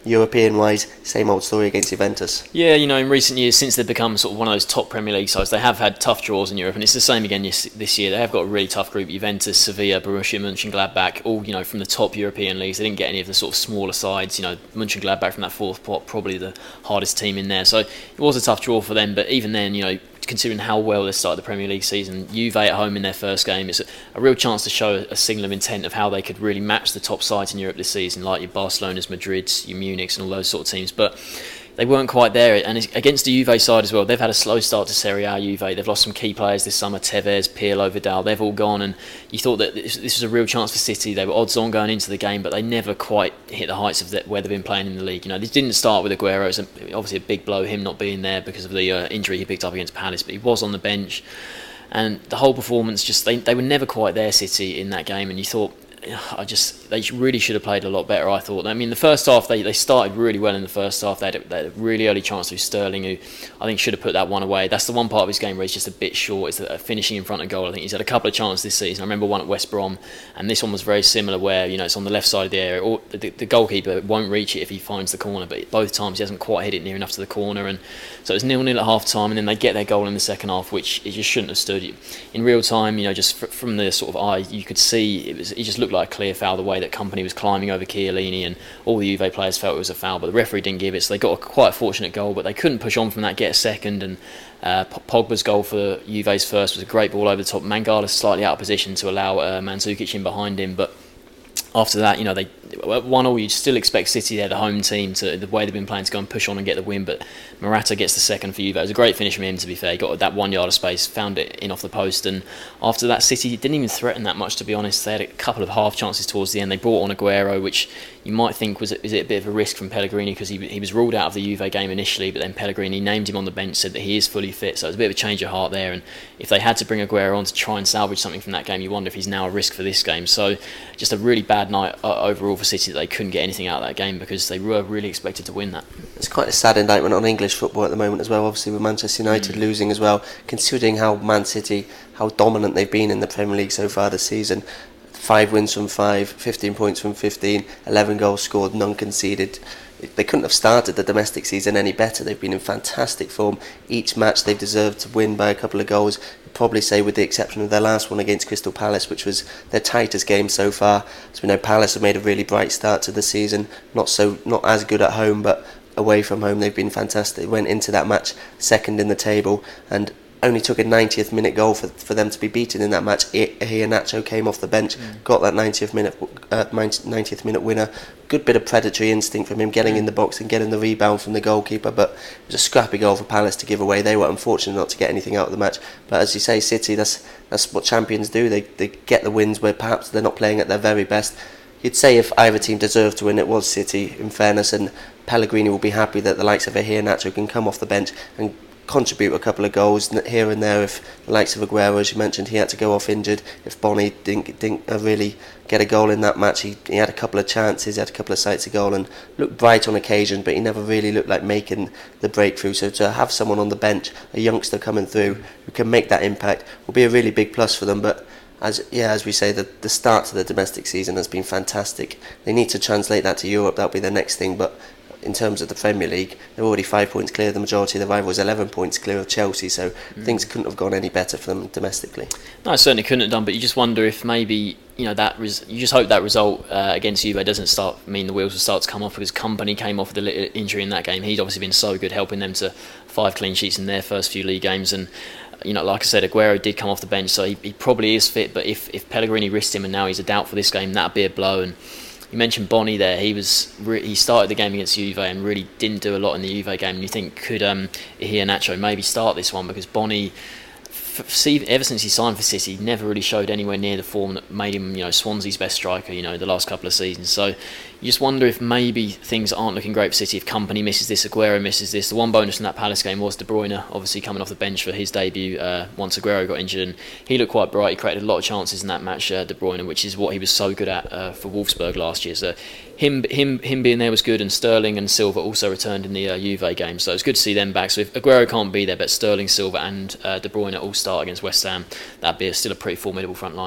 European-wise, same old story against Juventus. Yeah, you know, in recent years, since they've become sort of one of those top Premier League sides, they have had tough draws in Europe, and it's the same again this year. They have got a really tough group: Juventus, Sevilla, Borussia Mönchengladbach, all, you know, from the top European leagues. They didn't get any of the sort of smaller sides. You know, Mönchengladbach from that fourth pot, probably the hardest team in there. So it was a tough draw for them, but even then, you know, considering how well they started the Premier League season, Juve at home in their first game, it's a, a real chance to show a, a signal of intent of how they could really match the top sides in Europe this season, like your Barcelonas, Madrids, your Munichs and all those sort of teams. But they weren't quite there, and it's against the Juve side as well. They've had a slow start to Serie A. Juve, they've lost some key players this summer: Tevez, Pirlo, Vidal. They've all gone, and you thought that this, this was a real chance for City. They were odds on going into the game, but they never quite hit the heights of the, where they've been playing in the league. You know, this didn't start with Aguero. It's obviously a big blow, him not being there because of the uh, injury he picked up against Palace, but he was on the bench, and the whole performance just they they were never quite there, City, in that game. And you thought, I just they really should have played a lot better, I thought. I mean, the first half they, they started really well in the first half. They had, a, they had a really early chance through Sterling, who I think should have put that one away. That's the one part of his game where he's just a bit short. It's the finishing in front of goal. I think he's had a couple of chances this season. I remember one at West Brom, and this one was very similar, where, you know, it's on the left side of the area. Or the, the goalkeeper won't reach it if he finds the corner, but both times he hasn't quite hit it near enough to the corner. And so it was nil nil at half time, and then they get their goal in the second half, which it just shouldn't have stood. In real time, you know, just from the sort of eye, you could see it was. It just looked like a clear foul the way that Kompany was climbing over Chiellini, and all the Juve players felt it was a foul, but the referee didn't give it, so they got a quite a fortunate goal, but they couldn't push on from that, get a second. And uh, Pogba's goal for Juve's first was a great ball over the top. Mangala slightly out of position to allow uh, Mandzukic in behind him, but after that, you know, they one all. You'd still expect City, they're the home team, to the way they've been playing, to go and push on and get the win. But Morata gets the second for Juve. It was a great finish from him, to be fair. He got that one yard of space, found it in off the post, and after that, City didn't even threaten that much, to be honest. They had a couple of half chances towards the end. They brought on Aguero, which you might think was is it a bit of a risk from Pellegrini, because he he was ruled out of the Juve game initially, but then Pellegrini named him on the bench, said that he is fully fit. So it was a bit of a change of heart there. And if they had to bring Aguero on to try and salvage something from that game, you wonder if he's now a risk for this game. So just a really bad night uh, overall for City, that they couldn't get anything out of that game, because they were really expected to win that. It's quite a sad indictment on English football at the moment as well, obviously with Manchester United mm. losing as well, considering how Man City, how dominant they've been in the Premier League so far this season. Five wins from five, fifteen points from fifteen, eleven goals scored, none conceded. They couldn't have started the domestic season any better. They've been in fantastic form. Each match they've deserved to win by a couple of goals. I'd probably say, with the exception of their last one against Crystal Palace, which was their tightest game so far. As we know, Palace have made a really bright start to the season. Not so, not as good at home, but away from home they've been fantastic. They went into that match second in the table, and only took a ninetieth minute goal for for them to be beaten in that match. Iheanacho came off the bench, mm. got that ninetieth minute uh, ninetieth minute winner. Good bit of predatory instinct from him, getting in the box and getting the rebound from the goalkeeper, but it was a scrappy goal for Palace to give away. They were unfortunate not to get anything out of the match. But as you say, City, that's that's what champions do. They they get the wins where perhaps they're not playing at their very best. You'd say if either team deserved to win, it was City, in fairness, and Pellegrini will be happy that the likes of Iheanacho can come off the bench and contribute a couple of goals here and there. If the likes of Aguero, as you mentioned, he had to go off injured. If Bonny didn't, didn't really get a goal in that match, he, he had a couple of chances, he had a couple of sights of goal and looked bright on occasion, but he never really looked like making the breakthrough. So to have someone on the bench, a youngster coming through who can make that impact, will be a really big plus for them. But as yeah, as we say, the, the start to the domestic season has been fantastic. They need to translate that to Europe. That'll be the next thing. But in terms of the Premier League, they're already five points clear of the majority of the rivals, eleven points clear of Chelsea, so mm. things couldn't have gone any better for them domestically. No, it certainly couldn't have done, but you just wonder if maybe, you know, that res- you just hope that result uh, against Juve doesn't start mean the wheels will start to come off, because Kompany came off with a little injury in that game. He's obviously been so good, helping them to five clean sheets in their first few league games, and you know, like I said, Aguero did come off the bench, so he, he probably is fit, but if, if Pellegrini risked him and now he's a doubt for this game, that'd be a blow. And you mentioned Bonny there. He was re- he started the game against Juve and really didn't do a lot in the Juve game. And you think, could um, Iheanacho maybe start this one? Because Bonny, f- see, ever since he signed for City, never really showed anywhere near the form that made him, you know, Swansea's best striker, you know, the last couple of seasons. So you just wonder if maybe things aren't looking great for City. If Kompany misses this, Aguero misses this. The one bonus from that Palace game was De Bruyne, obviously coming off the bench for his debut uh, once Aguero got injured, and he looked quite bright. He created a lot of chances in that match, uh, De Bruyne, which is what he was so good at uh, for Wolfsburg last year. So him, him, him being there was good, and Sterling and Silva also returned in the uh, Juve game. So it's good to see them back. So if Aguero can't be there, but Sterling, Silva, and uh, De Bruyne all start against West Ham, that'd be a, still a pretty formidable front line.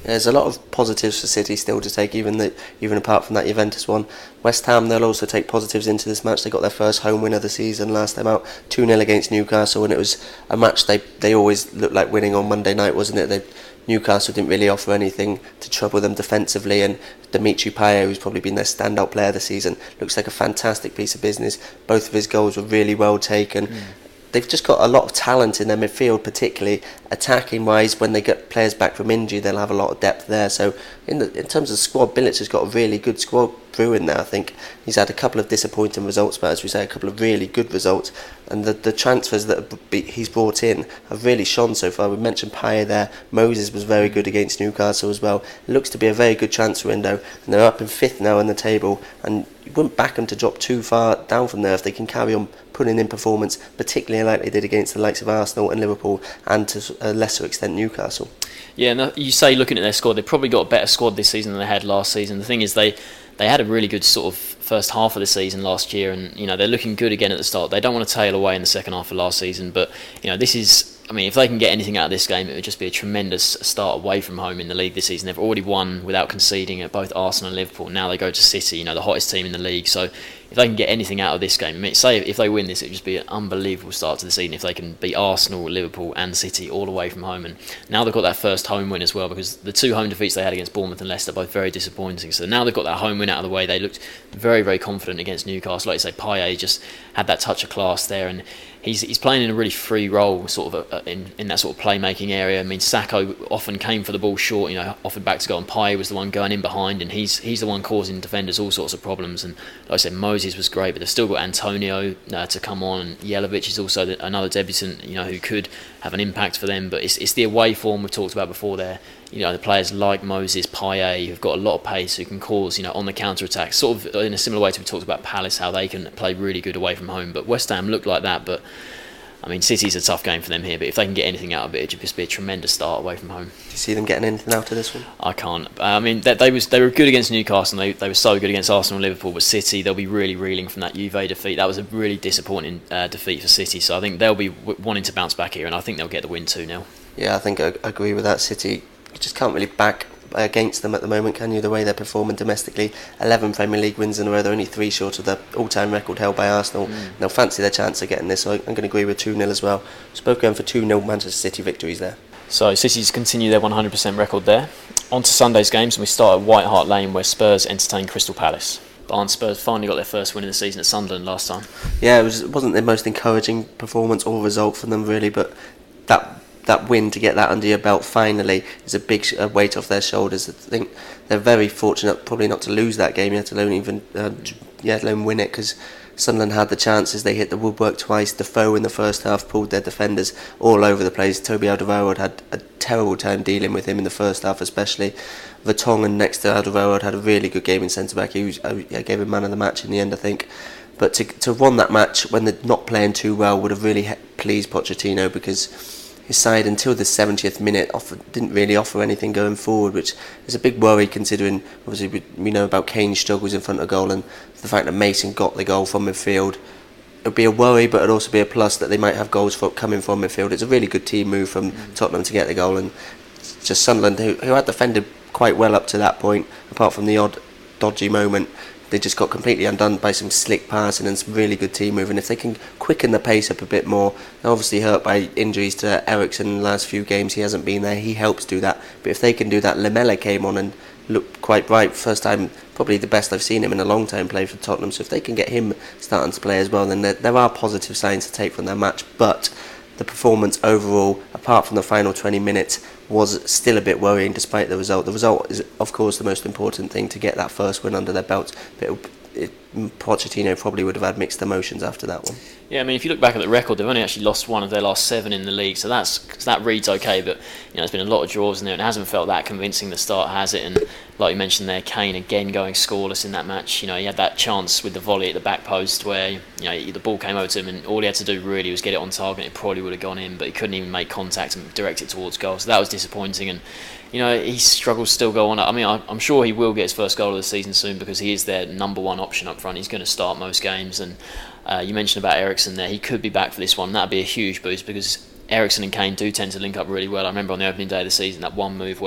There's a lot of positives for City still to take, even the, even apart from that Juventus one. West Ham, they'll also take positives into this match. They got their first home win of the season last time out, two nil against Newcastle, and it was a match they they always looked like winning on Monday night, wasn't it? They, Newcastle didn't really offer anything to trouble them defensively, and Dimitri Payet, who's probably been their standout player this season, looks like a fantastic piece of business. Both of his goals were really well taken. Mm. They've just got a lot of talent in their midfield, particularly attacking wise. When they get players back from injury, they'll have a lot of depth there. So in the, in terms of the squad, Bilic has got a really good squad brewing there. I think he's had a couple of disappointing results, but as we say, a couple of really good results. And the, the transfers that he's brought in have really shone so far. We mentioned Payet there. Moses was very good against Newcastle as well. It looks to be a very good transfer window, and they're up in fifth now in the table, and you wouldn't back them to drop too far down from there if they can carry on putting in performance, particularly like they did against the likes of Arsenal and Liverpool, and to a lesser extent Newcastle. Yeah, and you say looking at their squad, they've probably got a better squad this season than they had last season. The thing is, they they had a really good sort of first half of the season last year, and you know they're looking good again at the start. They don't want to tail away in the second half of last season, but you know this is. I mean, if they can get anything out of this game, it would just be a tremendous start away from home in the league this season. They've already won without conceding at both Arsenal and Liverpool. Now they go to City, you know, the hottest team in the league. So if they can get anything out of this game, I mean, say if they win this, it would just be an unbelievable start to the season if they can beat Arsenal, Liverpool and City all away from home. And now they've got that first home win as well, because the two home defeats they had against Bournemouth and Leicester are both very disappointing. So now they've got that home win out of the way. They looked very, very confident against Newcastle. Like you say, Payet just had that touch of class there, and He's he's playing in a really free role, sort of a, in in that sort of playmaking area. I mean, Sakho often came for the ball short, you know, offered back to goal, and Payet was the one going in behind, and he's he's the one causing defenders all sorts of problems. And like I said, Moses was great, but they've still got Antonio uh, to come on, and Jelavic is also the, another debutant, you know, who could have an impact for them. But it's it's the away form we've talked about before there. You know, the players like Moses, Payet, who've got a lot of pace, who can cause, you know, on the counter-attack, sort of in a similar way to we talked about Palace, how they can play really good away from home. But West Ham look like that, but I mean, City's a tough game for them here, but if they can get anything out of it, it'd just be a tremendous start away from home. Do you see them getting anything out of this one? I can't. Uh, I mean, they, they was they were good against Newcastle, and they they were so good against Arsenal and Liverpool, but City, they'll be really reeling from that Juve defeat. That was a really disappointing uh, defeat for City, so I think they'll be w- wanting to bounce back here, and I think they'll get the win two nil. Yeah, I think I agree with that. City, you just can't really back against them at the moment, can you? The way they're performing domestically, eleven Premier League wins in a row. They're only three short of the all-time record held by Arsenal. Mm. They'll fancy their chance of getting this, so I'm going to agree with two nil as well. Spoke going for two nil Manchester City victories there. So City's continue their one hundred percent record there. On to Sunday's games, and we start at White Hart Lane, where Spurs entertain Crystal Palace. Barnes Spurs finally got their first win of the season at Sunderland last time. Yeah, it, was, it wasn't the most encouraging performance or result for them really, but that that win, to get that under your belt finally, is a big uh, weight off their shoulders. I think they're very fortunate probably not to lose that game, let alone even uh, yeah, let alone win it, because Sunderland had the chances. They hit the woodwork twice. Defoe in the first half pulled their defenders all over the place. Toby Alderweireld had a terrible time dealing with him in the first half, especially. Vertonghen next to Alderweireld had a really good game in centre back. He was, uh, yeah, gave him man of the match in the end, I think. But to to have won that match when they're not playing too well would have really he- pleased Pochettino, because his side until the seventieth minute offer, didn't really offer anything going forward, which is a big worry considering obviously we, we know about Kane's struggles in front of goal, and the fact that Mason got the goal from midfield. It would be a worry, but it'd also be a plus that they might have goals for, coming from midfield. It's a really good team move from mm. Tottenham to get the goal, and just Sunderland, who, who had defended quite well up to that point, apart from the odd dodgy moment. They just got completely undone by some slick passing and some really good team moving. If they can quicken the pace up a bit more, they're obviously hurt by injuries to Eriksen in the last few games. He hasn't been there. He helps do that. But if they can do that, Lamela came on and looked quite bright. First time, probably the best I've seen him in a long time play for Tottenham. So if they can get him starting to play as well, then there, there are positive signs to take from their match. But the performance overall, apart from the final twenty minutes, was still a bit worrying despite the result. The result is, of course, the most important thing to get that first win under their belt. But it, it, Pochettino probably would have had mixed emotions after that one. Yeah, I mean, if you look back at the record, they've only actually lost one of their last seven in the league, so that's that reads okay. But you know, there's been a lot of draws in there, and it hasn't felt that convincing. The start has it, and like you mentioned there, Kane again going scoreless in that match. You know, he had that chance with the volley at the back post where you know the ball came over to him, and all he had to do really was get it on target. It probably would have gone in, but he couldn't even make contact and direct it towards goal. So that was disappointing, and you know his struggles still go on. I mean, I'm sure he will get his first goal of the season soon because he is their number one option up front. He's going to start most games, and uh, you mentioned about Eriksen there. He could be back for this one. That'd be a huge boost because Eriksen and Kane do tend to link up really well. I remember on the opening day of the season that one move where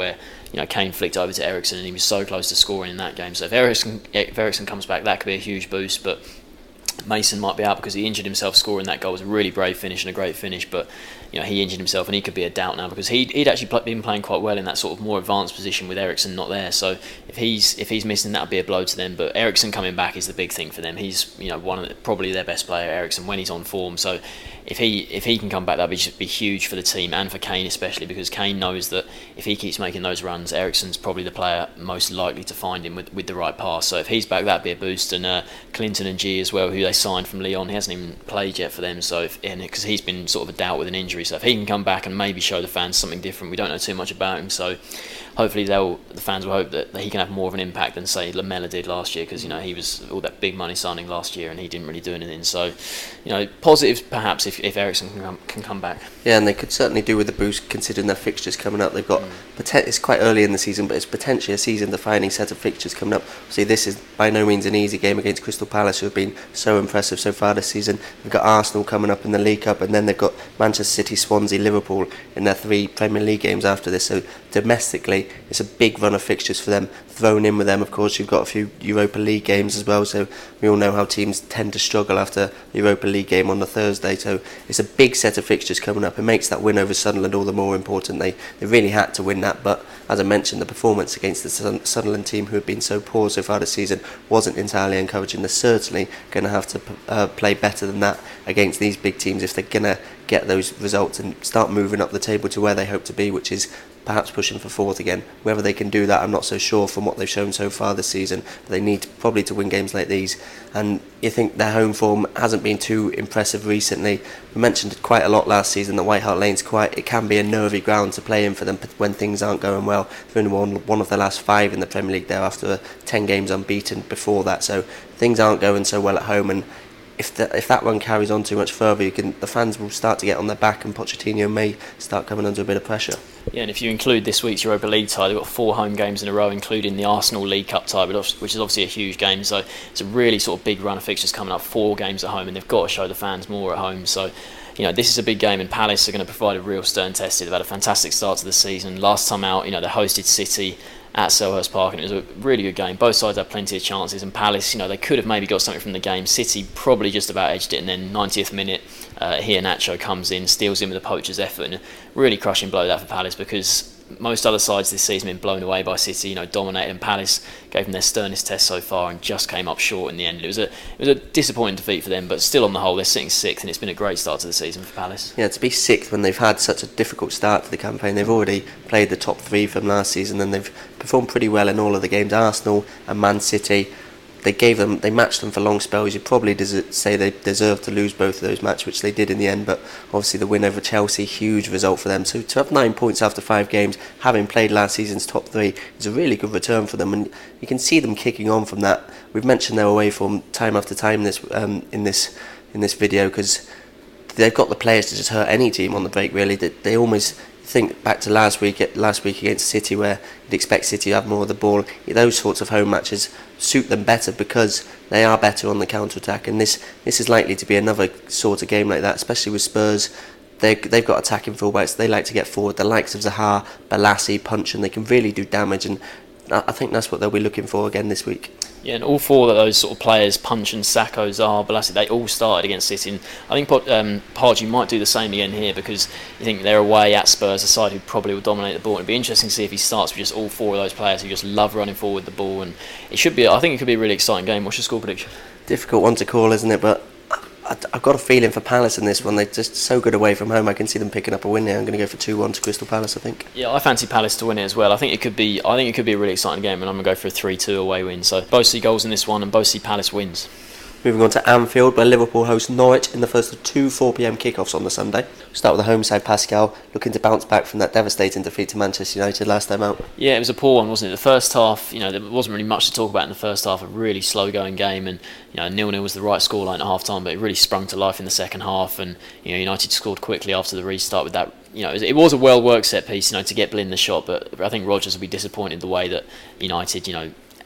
you know, Kane flicked over to Eriksen and he was so close to scoring in that game. So if Eriksen, if Eriksen comes back, that could be a huge boost. But Mason might be out because he injured himself scoring that goal. It was a really brave finish and a great finish, but you know, he injured himself and he could be a doubt now because he'd, he'd actually been playing quite well in that sort of more advanced position with Eriksen not there. So if he's if he's missing, that'd be a blow to them. But Eriksen coming back is the big thing for them. He's, you know, one of the, probably their best player, Eriksen, when he's on form. So if he if he can come back, that'd be just be huge for the team and for Kane especially, because Kane knows that if he keeps making those runs, Eriksen's probably the player most likely to find him with, with the right pass. So if he's back, that'd be a boost. And uh, Clinton and G as well, who they signed from Lyon, he hasn't even played yet for them. So because he's been sort of a doubt with an injury, so if he can come back and maybe show the fans something different, we don't know too much about him. So hopefully they'll the fans will hope that, that he can have more of an impact than say Lamela did last year, because you know he was all that big money signing last year and he didn't really do anything. So you know, positives perhaps if if Eriksen can come, can come back. Yeah, and they could certainly do with the boost considering their fixtures coming up. They've got mm. poten- it's quite early in the season, but it's potentially a season-defining set of fixtures coming up. See, this is by no means an easy game against Crystal Palace, who have been so impressive so far this season. They've got Arsenal coming up in the League Cup, and then they've got Manchester City, Swansea, Liverpool in their three Premier League games after this. So domestically, it's a big run of fixtures for them. Thrown in with them, of course, you've got a few Europa League games as well, so we all know how teams tend to struggle after the Europa League game on the Thursday. So it's a big set of fixtures coming up. It makes that win over Sunderland all the more important. They they really had to win that, but as I mentioned, the performance against the Sunderland team, who have been so poor so far this season, wasn't entirely encouraging. They're certainly going to have to uh, play better than that against these big teams if they're going to get those results and start moving up the table to where they hope to be, which is perhaps pushing for fourth again. Whether they can do that, I'm not so sure from what they've shown so far this season. But they need probably to win games like these. And you think their home form hasn't been too impressive recently. We mentioned it quite a lot last season that White Hart Lane's quite, it can be a nervy ground to play in for them when things aren't going well. They've only won one of the last five in the Premier League there after ten games unbeaten before that. So things aren't going so well at home, and If, the, if that run carries on too much further, you can, the fans will start to get on their back, and Pochettino may start coming under a bit of pressure. Yeah, and if you include this week's Europa League tie, they've got four home games in a row, including the Arsenal League Cup tie, which is obviously a huge game. So it's a really sort of big run of fixtures coming up, four games at home, and they've got to show the fans more at home. So, you know, this is a big game, and Palace are going to provide a real stern test. They've had a fantastic start to the season. Last time out, you know, they hosted City at Selhurst Park, and it was a really good game. Both sides had plenty of chances, and Palace, you know, they could have maybe got something from the game. City probably just about edged it, and then ninetieth minute, uh, Iheanacho comes in, steals in with a poacher's effort, and a really crushing blow that for Palace, because most other sides this season have been blown away by City, you know, dominated, and Palace gave them their sternest test so far and just came up short in the end. It was a it was a disappointing defeat for them, but still on the whole they're sitting sixth, and it's been a great start to the season for Palace. Yeah, to be sixth when they've had such a difficult start to the campaign. They've already played the top three from last season, and they've performed pretty well in all of the games. Arsenal and Man City, they gave them, they matched them for long spells. You'd probably des- say they deserved to lose both of those matches, which they did in the end, but obviously the win over Chelsea, huge result for them. So to have nine points after five games, having played last season's top three, is a really good return for them, and you can see them kicking on from that. We've mentioned their away form time after time in this um, in this in this video, because they've got the players to just hurt any team on the break. Really, they, they almost think back to last week last week against City, where you'd expect City to have more of the ball. Those sorts of home matches suit them better because they are better on the counter-attack, and this this is likely to be another sort of game like that, especially with Spurs. They, they've got attacking fullbacks. They like to get forward. The likes of Zaha, Balassi, punch, and they can really do damage, and I think that's what they'll be looking for again this week. Yeah, and all four of those sort of players, Punch and Sakho, Zaha, Balassi, they all started against City. And I think um, Pardew might do the same again here, because you think they're away at Spurs, a side who probably will dominate the ball. It'd be interesting to see if he starts with just all four of those players who just love running forward the ball. And it should be, I think it could be a really exciting game. What's your score prediction? Difficult one to call, isn't it? But I've got a feeling for Palace in this one. They're just so good away from home. I can see them picking up a win here. I'm going to go for two one to Crystal Palace, I think. Yeah, I fancy Palace to win it as well. I think it could be I think it could be a really exciting game, and I'm going to go for a three two away win. So both see goals in this one, and both see Palace wins. Moving on to Anfield, where Liverpool host Norwich in the first of two four p m kickoffs on the Sunday. We'll start with the home side, Pascal, looking to bounce back from that devastating defeat to Manchester United last time out. Yeah, it was a poor one, wasn't it? The first half, you know, there wasn't really much to talk about in the first half. A really slow-going game, and you know, nil nil was the right scoreline at half-time, but it really sprung to life in the second half. And you know, United scored quickly after the restart with that. You know, it was, it was a well-worked set piece, you know, to get Blind the shot, but I think Rodgers will be disappointed the way that United, you know,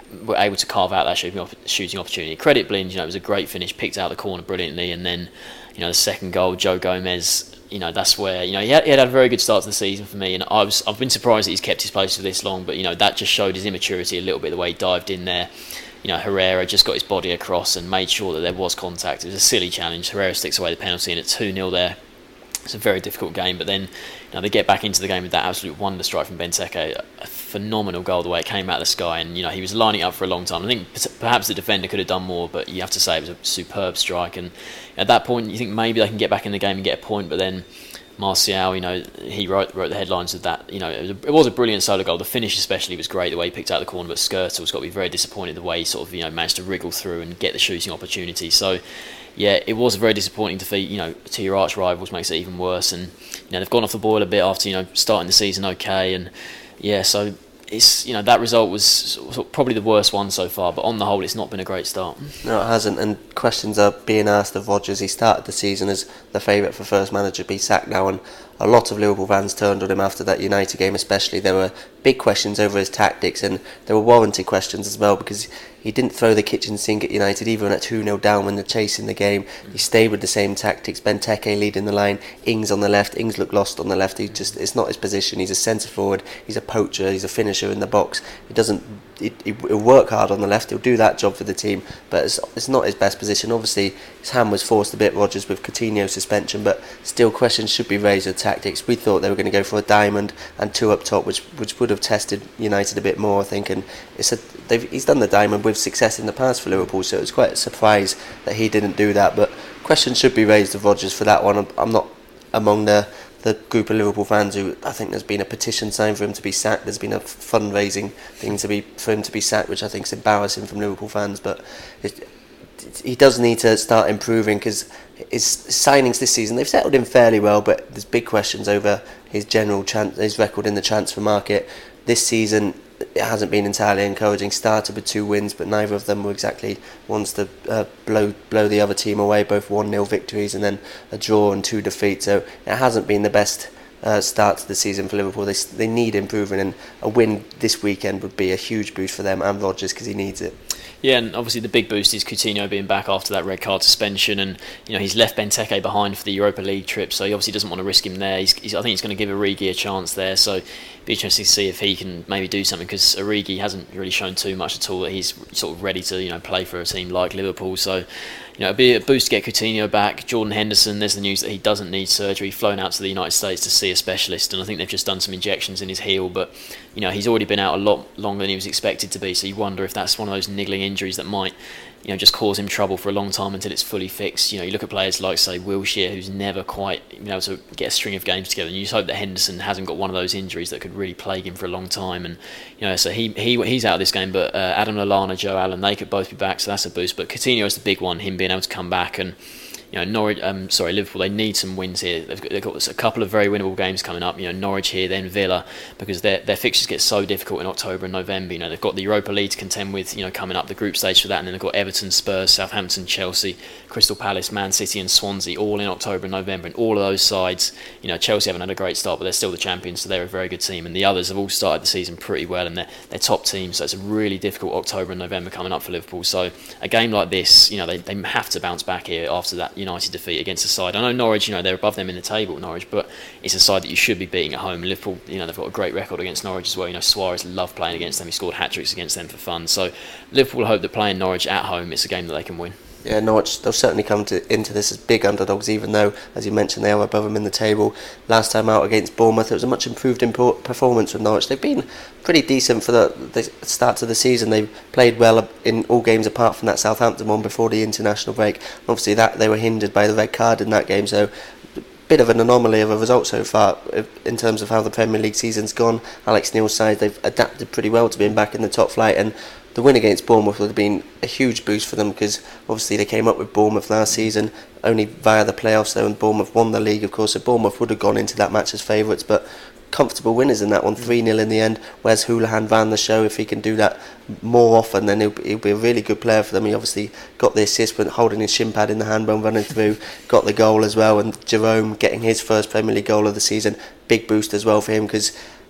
were able to carve out that shooting, shooting opportunity. Credit Blind, you know, it was a great finish, picked out the corner brilliantly, and then, you know, the second goal, Joe Gomez, you know, that's where, you know, he had, he had a very good start to the season for me, and I was, I've been surprised that he's kept his place for this long, but, you know, that just showed his immaturity a little bit, the way he dived in there. You know, Herrera just got his body across and made sure that there was contact. It was a silly challenge. Herrera sticks away the penalty, and at two nil there, it's a very difficult game, but then, you know, they get back into the game with that absolute wonder strike from Benteke, a phenomenal goal the way it came out of the sky, and, you know, he was lining up for a long time. I think perhaps the defender could have done more, but you have to say it was a superb strike, and at that point you think maybe they can get back in the game and get a point, but then Martial, you know, he wrote wrote the headlines of that. You know, it was, a, it was a brilliant solo goal. The finish especially was great, the way he picked out the corner, but Skrtel's got to be very disappointed the way he sort of, you know, managed to wriggle through and get the shooting opportunity. So, yeah, it was a very disappointing defeat, you know, to your arch rivals, makes it even worse. And, you know, they've gone off the boil a bit after, you know, starting the season okay. And, yeah, so it's, you know, that result was sort of probably the worst one so far, but on the whole, it's not been a great start. No, it hasn't, and questions are being asked of Rodgers. He started the season as the favourite for first manager to be sacked now, and a lot of Liverpool fans turned on him after that United game especially. There were big questions over his tactics, and there were warranted questions as well, because he didn't throw the kitchen sink at United even at two nil down when they're chasing the game. He stayed with the same tactics. Benteke leading the line, Ings on the left. Ings looked lost on the left. He just, it's not his position. He's a centre forward, he's a poacher, he's a finisher in the box. He doesn't he, he'll work hard on the left, he'll do that job for the team, but it's, it's not his best position. Obviously his hand was forced a bit, Rodgers, with Coutinho's suspension, but still questions should be raised with tactics. We thought they were going to go for a diamond and two up top, which which would have tested United a bit more, I think, and it's a, they've, he's done the diamond with success in the past for Liverpool, so it was quite a surprise that he didn't do that. But questions should be raised of Rodgers for that one. I'm, I'm not among the the group of Liverpool fans who, I think there's been a petition signed for him to be sacked. There's been a fundraising thing to be for him to be sacked, which I think is embarrassing from Liverpool fans. But it, it, he does need to start improving, because his signings this season, they've settled in fairly well, but there's big questions over his general chance, his record in the transfer market. This season it hasn't been entirely encouraging. Started with two wins, but neither of them were exactly ones to uh, blow blow the other team away. Both one nil victories and then a draw and two defeats. So it hasn't been the best uh, start to the season for Liverpool. They they need improving, and a win this weekend would be a huge boost for them and Rodgers, because he needs it. Yeah, and obviously the big boost is Coutinho being back after that red card suspension, and, you know, he's left Benteke behind for the Europa League trip, so he obviously doesn't want to risk him there. He's, he's, I think he's going to give Origi a chance there, so it'd be interesting to see if he can maybe do something, because Origi hasn't really shown too much at all that he's sort of ready to, you know, play for a team like Liverpool. So, you know, it'd be a boost to get Coutinho back. Jordan Henderson, there's the news that he doesn't need surgery, flown out to the United States to see a specialist, and I think they've just done some injections in his heel, but, you know, he's already been out a lot longer than he was expected to be, so you wonder if that's one of those niggling injuries that might, you know, just cause him trouble for a long time until it's fully fixed. You know, you look at players like, say, Wilshere, who's never quite been able to get a string of games together, and you just hope that Henderson hasn't got one of those injuries that could really plague him for a long time. And, you know, so he, he he's out of this game, but uh, Adam Lallana, Joe Allen, they could both be back, so that's a boost. But Coutinho is the big one, him being able to come back. And, you know, Norwich, um, sorry, Liverpool, they need some wins here. They've got, they've got a couple of very winnable games coming up. You know, Norwich here, then Villa, because their their fixtures get so difficult in October and November. You know, they've got the Europa League to contend with, you know, coming up, the group stage for that, and then they've got Everton, Spurs, Southampton, Chelsea, Crystal Palace, Man City and Swansea, all in October and November. And all of those sides, you know, Chelsea haven't had a great start, but they're still the champions, so they're a very good team. And the others have all started the season pretty well, and they're, they're top teams, so it's a really difficult October and November coming up for Liverpool. So a game like this, you know, they, they have to bounce back here after that United defeat against a side. I know Norwich, you know, they're above them in the table, Norwich, but it's a side that you should be beating at home. Liverpool, you know, they've got a great record against Norwich as well. You know, Suarez loved playing against them. He scored hat-tricks against them for fun. So Liverpool hope that playing Norwich at home, it's a game that they can win. Yeah, Norwich, they'll certainly come to, into this as big underdogs, even though, as you mentioned, they are above them in the table. Last time out against Bournemouth, it was a much improved impo- performance from Norwich. They've been pretty decent for the, the start of the season. They've played well in all games apart from that Southampton one before the international break. And obviously, that they were hindered by the red card in that game, so bit of an anomaly of a result so far in terms of how the Premier League season's gone. Alex Neil's side, they've adapted pretty well to being back in the top flight, and the win against Bournemouth would have been a huge boost for them, because obviously they came up with Bournemouth last season only via the playoffs though, and Bournemouth won the league, of course, so Bournemouth would have gone into that match as favourites, but comfortable winners in that one, three nil in the end. Wes Hoolahan ran the show. If he can do that more often, then he'll, he'll be a really good player for them. He obviously got the assist when holding his shin pad in the hand when running through, got the goal as well, and Jerome getting his first Premier League goal of the season, big boost as well for him, because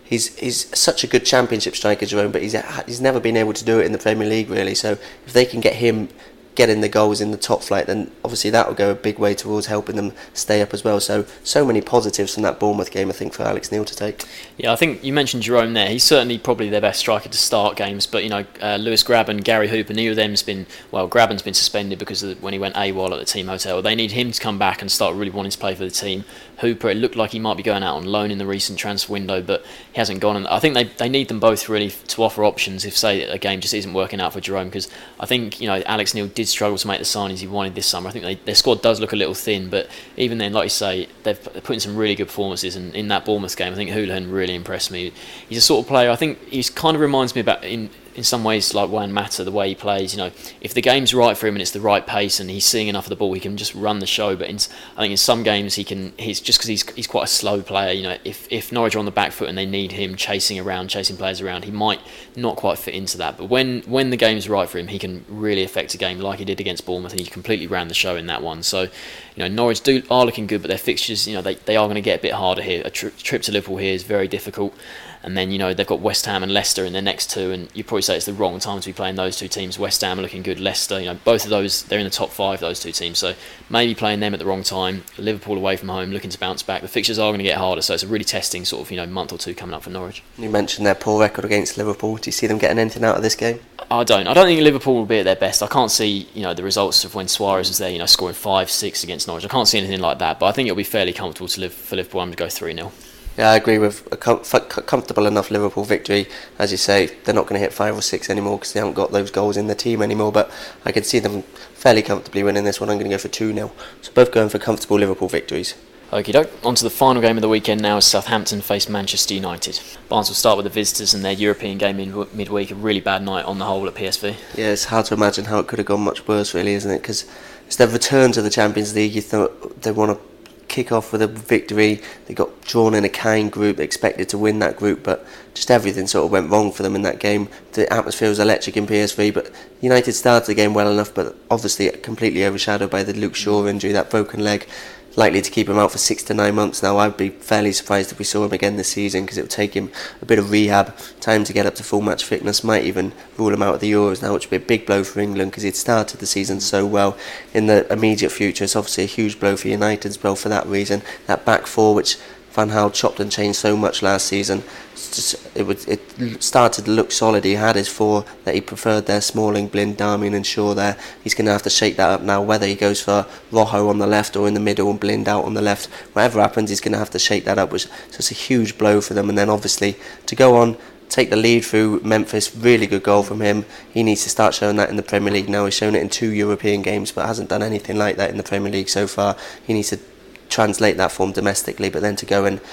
He's he's such a good Championship striker, Jerome, but he's he's never been able to do it in the Premier League really. So if they can get him getting the goals in the top flight, then obviously that will go a big way towards helping them stay up as well. So so many positives from that Bournemouth game, I think, for Alex Neil to take. Yeah, I think you mentioned Jerome there. He's certainly probably their best striker to start games, but you know, uh, Lewis Graben, Gary Hooper, neither of them's been, well, Graben's been suspended because of when he went AWOL at the team hotel. They need him to come back and start really wanting to play for the team. Hooper, it looked like he might be going out on loan in the recent transfer window, but he hasn't gone. And I think they they need them both really to offer options if, say, a game just isn't working out for Jerome, because I think, you know, Alex Neil did struggle to make the signings he wanted this summer. I think they, their squad does look a little thin, but even then, like you say, they've put in some really good performances. And in that Bournemouth game, I think Houlihan really impressed me. He's a sort of player, I think he kind of reminds me about in. in some ways like Juan Mata, the way he plays. You know, if the game's right for him and it's the right pace and he's seeing enough of the ball, he can just run the show. But in, I think in some games he can, he's just because he's he's quite a slow player. You know, if if Norwich are on the back foot and they need him chasing around, chasing players around, he might not quite fit into that. But when when the game's right for him, he can really affect a game like he did against Bournemouth, and he completely ran the show in that one. So, you know, Norwich do are looking good, but their fixtures, you know, they they are going to get a bit harder here. A tri- trip to Liverpool here is very difficult. And then, you know, they've got West Ham and Leicester in their next two, and you probably say it's the wrong time to be playing those two teams. West Ham are looking good, Leicester, you know, both of those, they're in the top five, those two teams. So maybe playing them at the wrong time. Liverpool away from home, looking to bounce back. The fixtures are going to get harder, so it's a really testing sort of, you know, month or two coming up for Norwich. You mentioned their poor record against Liverpool. Do you see them getting anything out of this game? I don't. I don't think Liverpool will be at their best. I can't see, you know, the results of when Suarez was there, you know, scoring five, six against Norwich. I can't see anything like that, but I think it'll be fairly comfortable to live for Liverpool. I'm going to go three nil. Yeah, I agree with a com- comfortable enough Liverpool victory. As you say, they're not going to hit five or six anymore because they haven't got those goals in the team anymore, but I can see them fairly comfortably winning this one. I'm going to go for two nil. So both going for comfortable Liverpool victories. Okie doke. On to the final game of the weekend now as Southampton face Manchester United. Barnes will start with the visitors and their European game in midweek. A really bad night on the whole at P S V. Yeah, it's hard to imagine how it could have gone much worse, really, isn't it? Because it's their return to the Champions League. You thought they want to kick off with a victory. They got drawn in a kind group, expected to win that group, but just everything sort of went wrong for them in that game. The atmosphere was electric in P S V, but United started the game well enough, but obviously completely overshadowed by the Luke Shaw injury, that broken leg. Likely to keep him out for six to nine months now. I'd be fairly surprised if we saw him again this season, because it would take him a bit of rehab, time to get up to full match fitness, might even rule him out of the Euros now, which would be a big blow for England because he'd started the season so well. In the immediate future, it's obviously a huge blow for United as well for that reason. That back four, which Van Gaal chopped and changed so much last season, it's just, it would it started to look solid. He had his four that he preferred there, Smalling, Blind, Darmian and Shaw there. He's going to have to shake that up now, whether he goes for Rojo on the left or in the middle and Blind out on the left. Whatever happens, he's going to have to shake that up, which so it's a huge blow for them. And then obviously to go on, take the lead through Memphis, really good goal from him. He needs to start showing that in the Premier League now. He's shown it in two European games, but hasn't done anything like that in the Premier League so far. He needs to translate that form domestically, but then to go and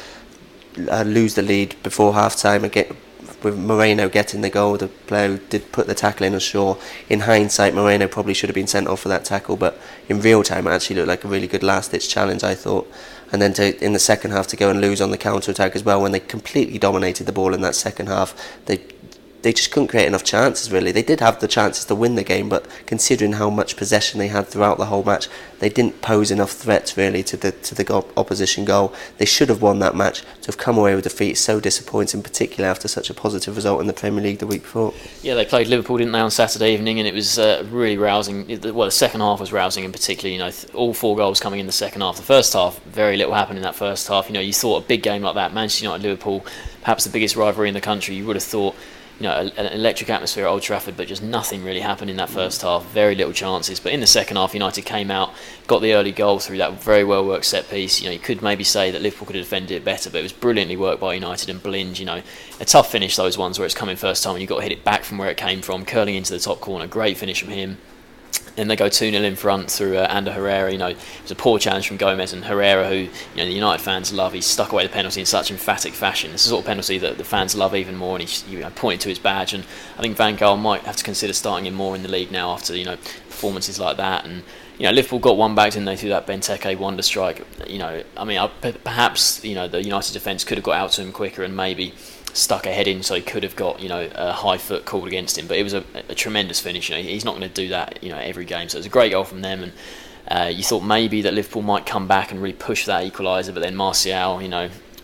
uh, lose the lead before half time again with Moreno getting the goal, the player who did put the tackle in ashore. In hindsight, Moreno probably should have been sent off for that tackle, but in real time it actually looked like a really good last ditch challenge, I thought. And then to in the second half to go and lose on the counter attack as well, when they completely dominated the ball in that second half. They They just couldn't create enough chances, really. They did have the chances to win the game, but considering how much possession they had throughout the whole match, they didn't pose enough threats, really, to the to the go- opposition goal. They should have won that match. To have come away with defeat is so disappointing, particularly after such a positive result in the Premier League the week before. Yeah, they played Liverpool, didn't they, on Saturday evening, and it was uh, really rousing. Well, the second half was rousing in particular. You know, all four goals coming in the second half. The first half, very little happened in that first half. You know, you thought a big game like that, Manchester United, Liverpool, perhaps the biggest rivalry in the country, you would have thought, you know, an electric atmosphere at Old Trafford, but just nothing really happened in that first half. Very little chances. But in the second half, United came out, got the early goal through that very well worked set piece. You know, you could maybe say that Liverpool could have defended it better, but it was brilliantly worked by United. And Blind, you know, a tough finish, those ones where it's coming first time and you've got to hit it back from where it came from, curling into the top corner. Great finish from him. Then they go two nil in front through uh, Ander Herrera. You know, it was a poor challenge from Gomez, and Herrera, who, you know, the United fans love, he stuck away the penalty in such emphatic fashion. It's the sort of penalty that the fans love even more, and he, you know, pointed to his badge. And I think Van Gaal might have to consider starting him more in the league now after, you know, performances like that. And you know, Liverpool got one back, didn't they, through that Benteke wonder strike. You know, I mean, I, perhaps, you know, the United defence could have got out to him quicker and maybe stuck a head in, so he could have got, you know, a high foot called against him. But it was a, a tremendous finish. You know, he's not going to do that, you know, every game. So it was a great goal from them, and uh, you thought maybe that Liverpool might come back and really push that equaliser, but then Martial, you know,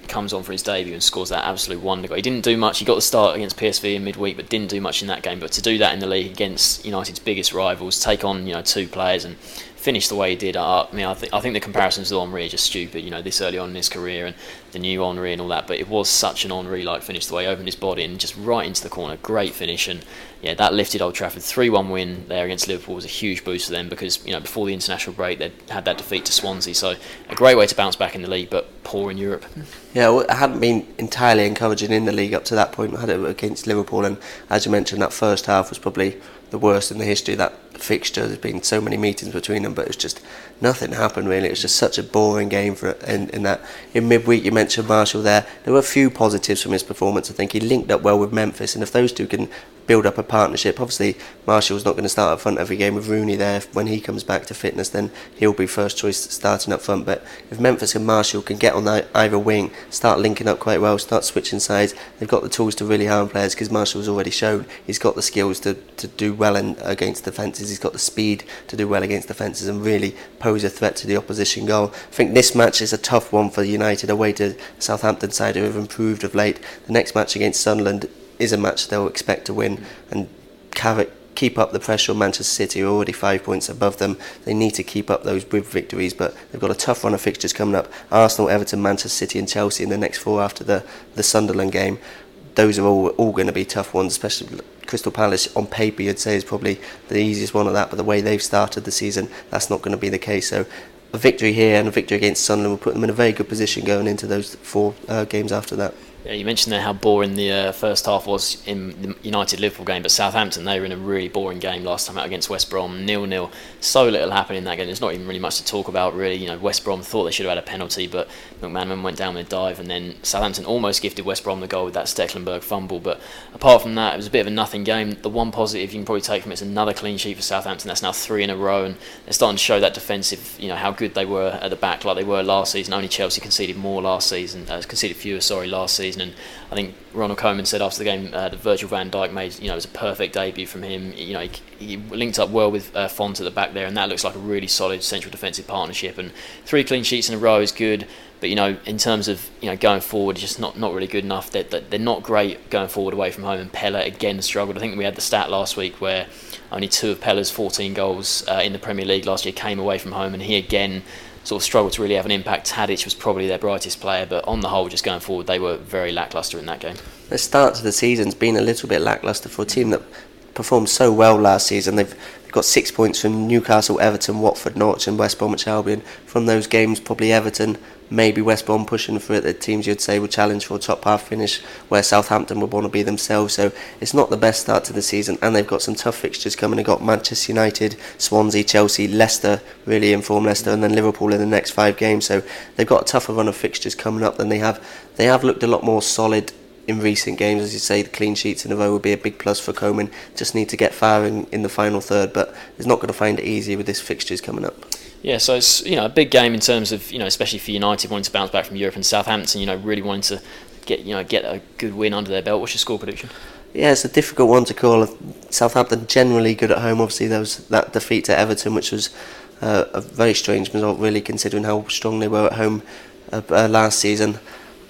comes on for his debut and scores that absolute wonder goal. He didn't do much. He got the start against P S V in midweek, but didn't do much in that game. But to do that in the league against United's biggest rivals, take on you know two players and finish the way he did, uh, I mean, I think I think the comparisons to Henry are just stupid. You know, this early on in his career and the new Henry and all that. But it was such an Henry-like finish, the way he opened his body and just right into the corner. Great finish, and yeah, that lifted Old Trafford. three one win there against Liverpool was a huge boost for them because you know before the international break they'd had that defeat to Swansea. So a great way to bounce back in the league, but poor in Europe. Yeah, well, it hadn't been entirely encouraging in the league up to that point. We had it against Liverpool, and as you mentioned, that first half was probably the worst in the history of that fixture. There's been so many meetings between them, but it was just nothing happened really. It was just such a boring game for in, in that. In midweek, you mentioned Martial there. There were a few positives from his performance. I think he linked up well with Memphis, and if those two can build up a partnership, obviously Martial's not going to start up front every game with Rooney there. When he comes back to fitness, then he'll be first choice starting up front. But if Memphis and Martial can get on either wing, start linking up quite well, start switching sides, they've got the tools to really harm players, because Martial's already shown he's got the skills to, to do well in, against defences. He's got the speed to do well against defences and really pose a threat to the opposition goal. I think this match is a tough one for United away to Southampton side, who have improved of late. The next match against Sunderland is a match they'll expect to win, and Carrick keep up the pressure on Manchester City, who are already five points above them. They need to keep up those with victories, but they've got a tough run of fixtures coming up. Arsenal, Everton, Manchester City and Chelsea in the next four after the, the Sunderland game. Those are all, all going to be tough ones, especially Crystal Palace on paper you'd say is probably the easiest one of that, but the way they've started the season, that's not going to be the case. So a victory here and a victory against Sunderland will put them in a very good position going into those four uh, games after that. Yeah, you mentioned there how boring the uh, first half was in the United-Liverpool game, but Southampton, they were in a really boring game last time out against West Brom, nil nil. So little happened in that game. There's not even really much to talk about, really. You know, West Brom thought they should have had a penalty, but McManaman went down with a dive, and then Southampton almost gifted West Brom the goal with that Stecklenburg fumble. But apart from that, it was a bit of a nothing game. The one positive you can probably take from it is another clean sheet for Southampton. That's now three in a row, and they're starting to show that defensive, you know, how good they were at the back, like they were last season. Only Chelsea conceded more last season, uh, conceded fewer, sorry, last season, and I think Ronald Koeman said after the game uh, that Virgil van Dijk made, you know, it was a perfect debut from him. You know, he, he linked up well with uh, Font at the back there, and that looks like a really solid central defensive partnership. And three clean sheets in a row is good, but you know, in terms of you know going forward, it's just not, not really good enough. They're, they're not great going forward away from home. And Pella again struggled. I think we had the stat last week where only two of Pella's fourteen goals uh, in the Premier League last year came away from home, and he again sort of struggled to really have an impact. Tadic was probably their brightest player, but on the whole, just going forward, they were very lacklustre in that game. The start to the season's been a little bit lacklustre for a team that performed so well last season. They've got six points from Newcastle, Everton, Watford, Norwich and West Bromwich Albion. From those games, probably Everton, maybe West Brom pushing for it, the teams you'd say would challenge for a top half finish, where Southampton would want to be themselves. So it's not the best start to the season, and they've got some tough fixtures coming. They've got Manchester United, Swansea, Chelsea, Leicester, really in form Leicester, and then Liverpool in the next five games. So they've got a tougher run of fixtures coming up than they have. They have looked a lot more solid in recent games. As you say, the clean sheets in a row would be a big plus for Koeman. Just need to get far in, in the final third, but he's not going to find it easy with this fixtures coming up. Yeah, so it's you know a big game in terms of you know especially for United wanting to bounce back from Europe, and Southampton you know really wanting to get you know get a good win under their belt. What's your score prediction? Yeah, it's a difficult one to call. Southampton generally good at home. Obviously, there was that defeat to Everton, which was uh, a very strange result, really, considering how strong they were at home uh, uh, last season.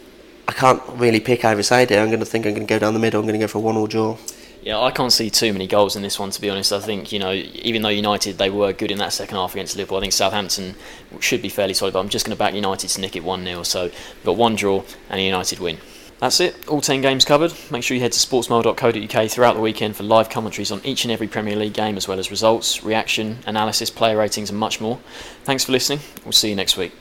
I can't really pick either side here. I'm going to think I'm going to go down the middle. I'm going to go for a one-all draw. Yeah, I can't see too many goals in this one, to be honest. I think, you know, even though United, they were good in that second half against Liverpool, I think Southampton should be fairly solid, but I'm just going to back United to nick it one nil. So we've got one draw and a United win. That's it, all ten games covered. Make sure you head to sportsmail dot co dot uk throughout the weekend for live commentaries on each and every Premier League game, as well as results, reaction, analysis, player ratings and much more. Thanks for listening. We'll see you next week.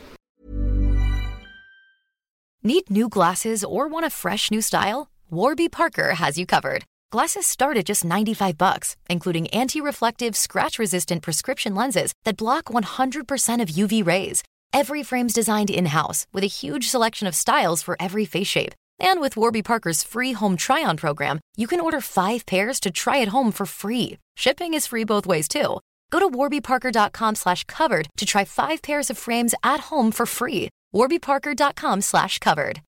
Need new glasses or want a fresh new style? Warby Parker has you covered. Glasses start at just ninety-five bucks, including anti-reflective, scratch-resistant prescription lenses that block one hundred percent of U V rays. Every frame's designed in-house with a huge selection of styles for every face shape. And with Warby Parker's free home try-on program, you can order five pairs to try at home for free. Shipping is free both ways, too. Go to warby parker dot com slash covered to try five pairs of frames at home for free. warby parker dot com slash covered.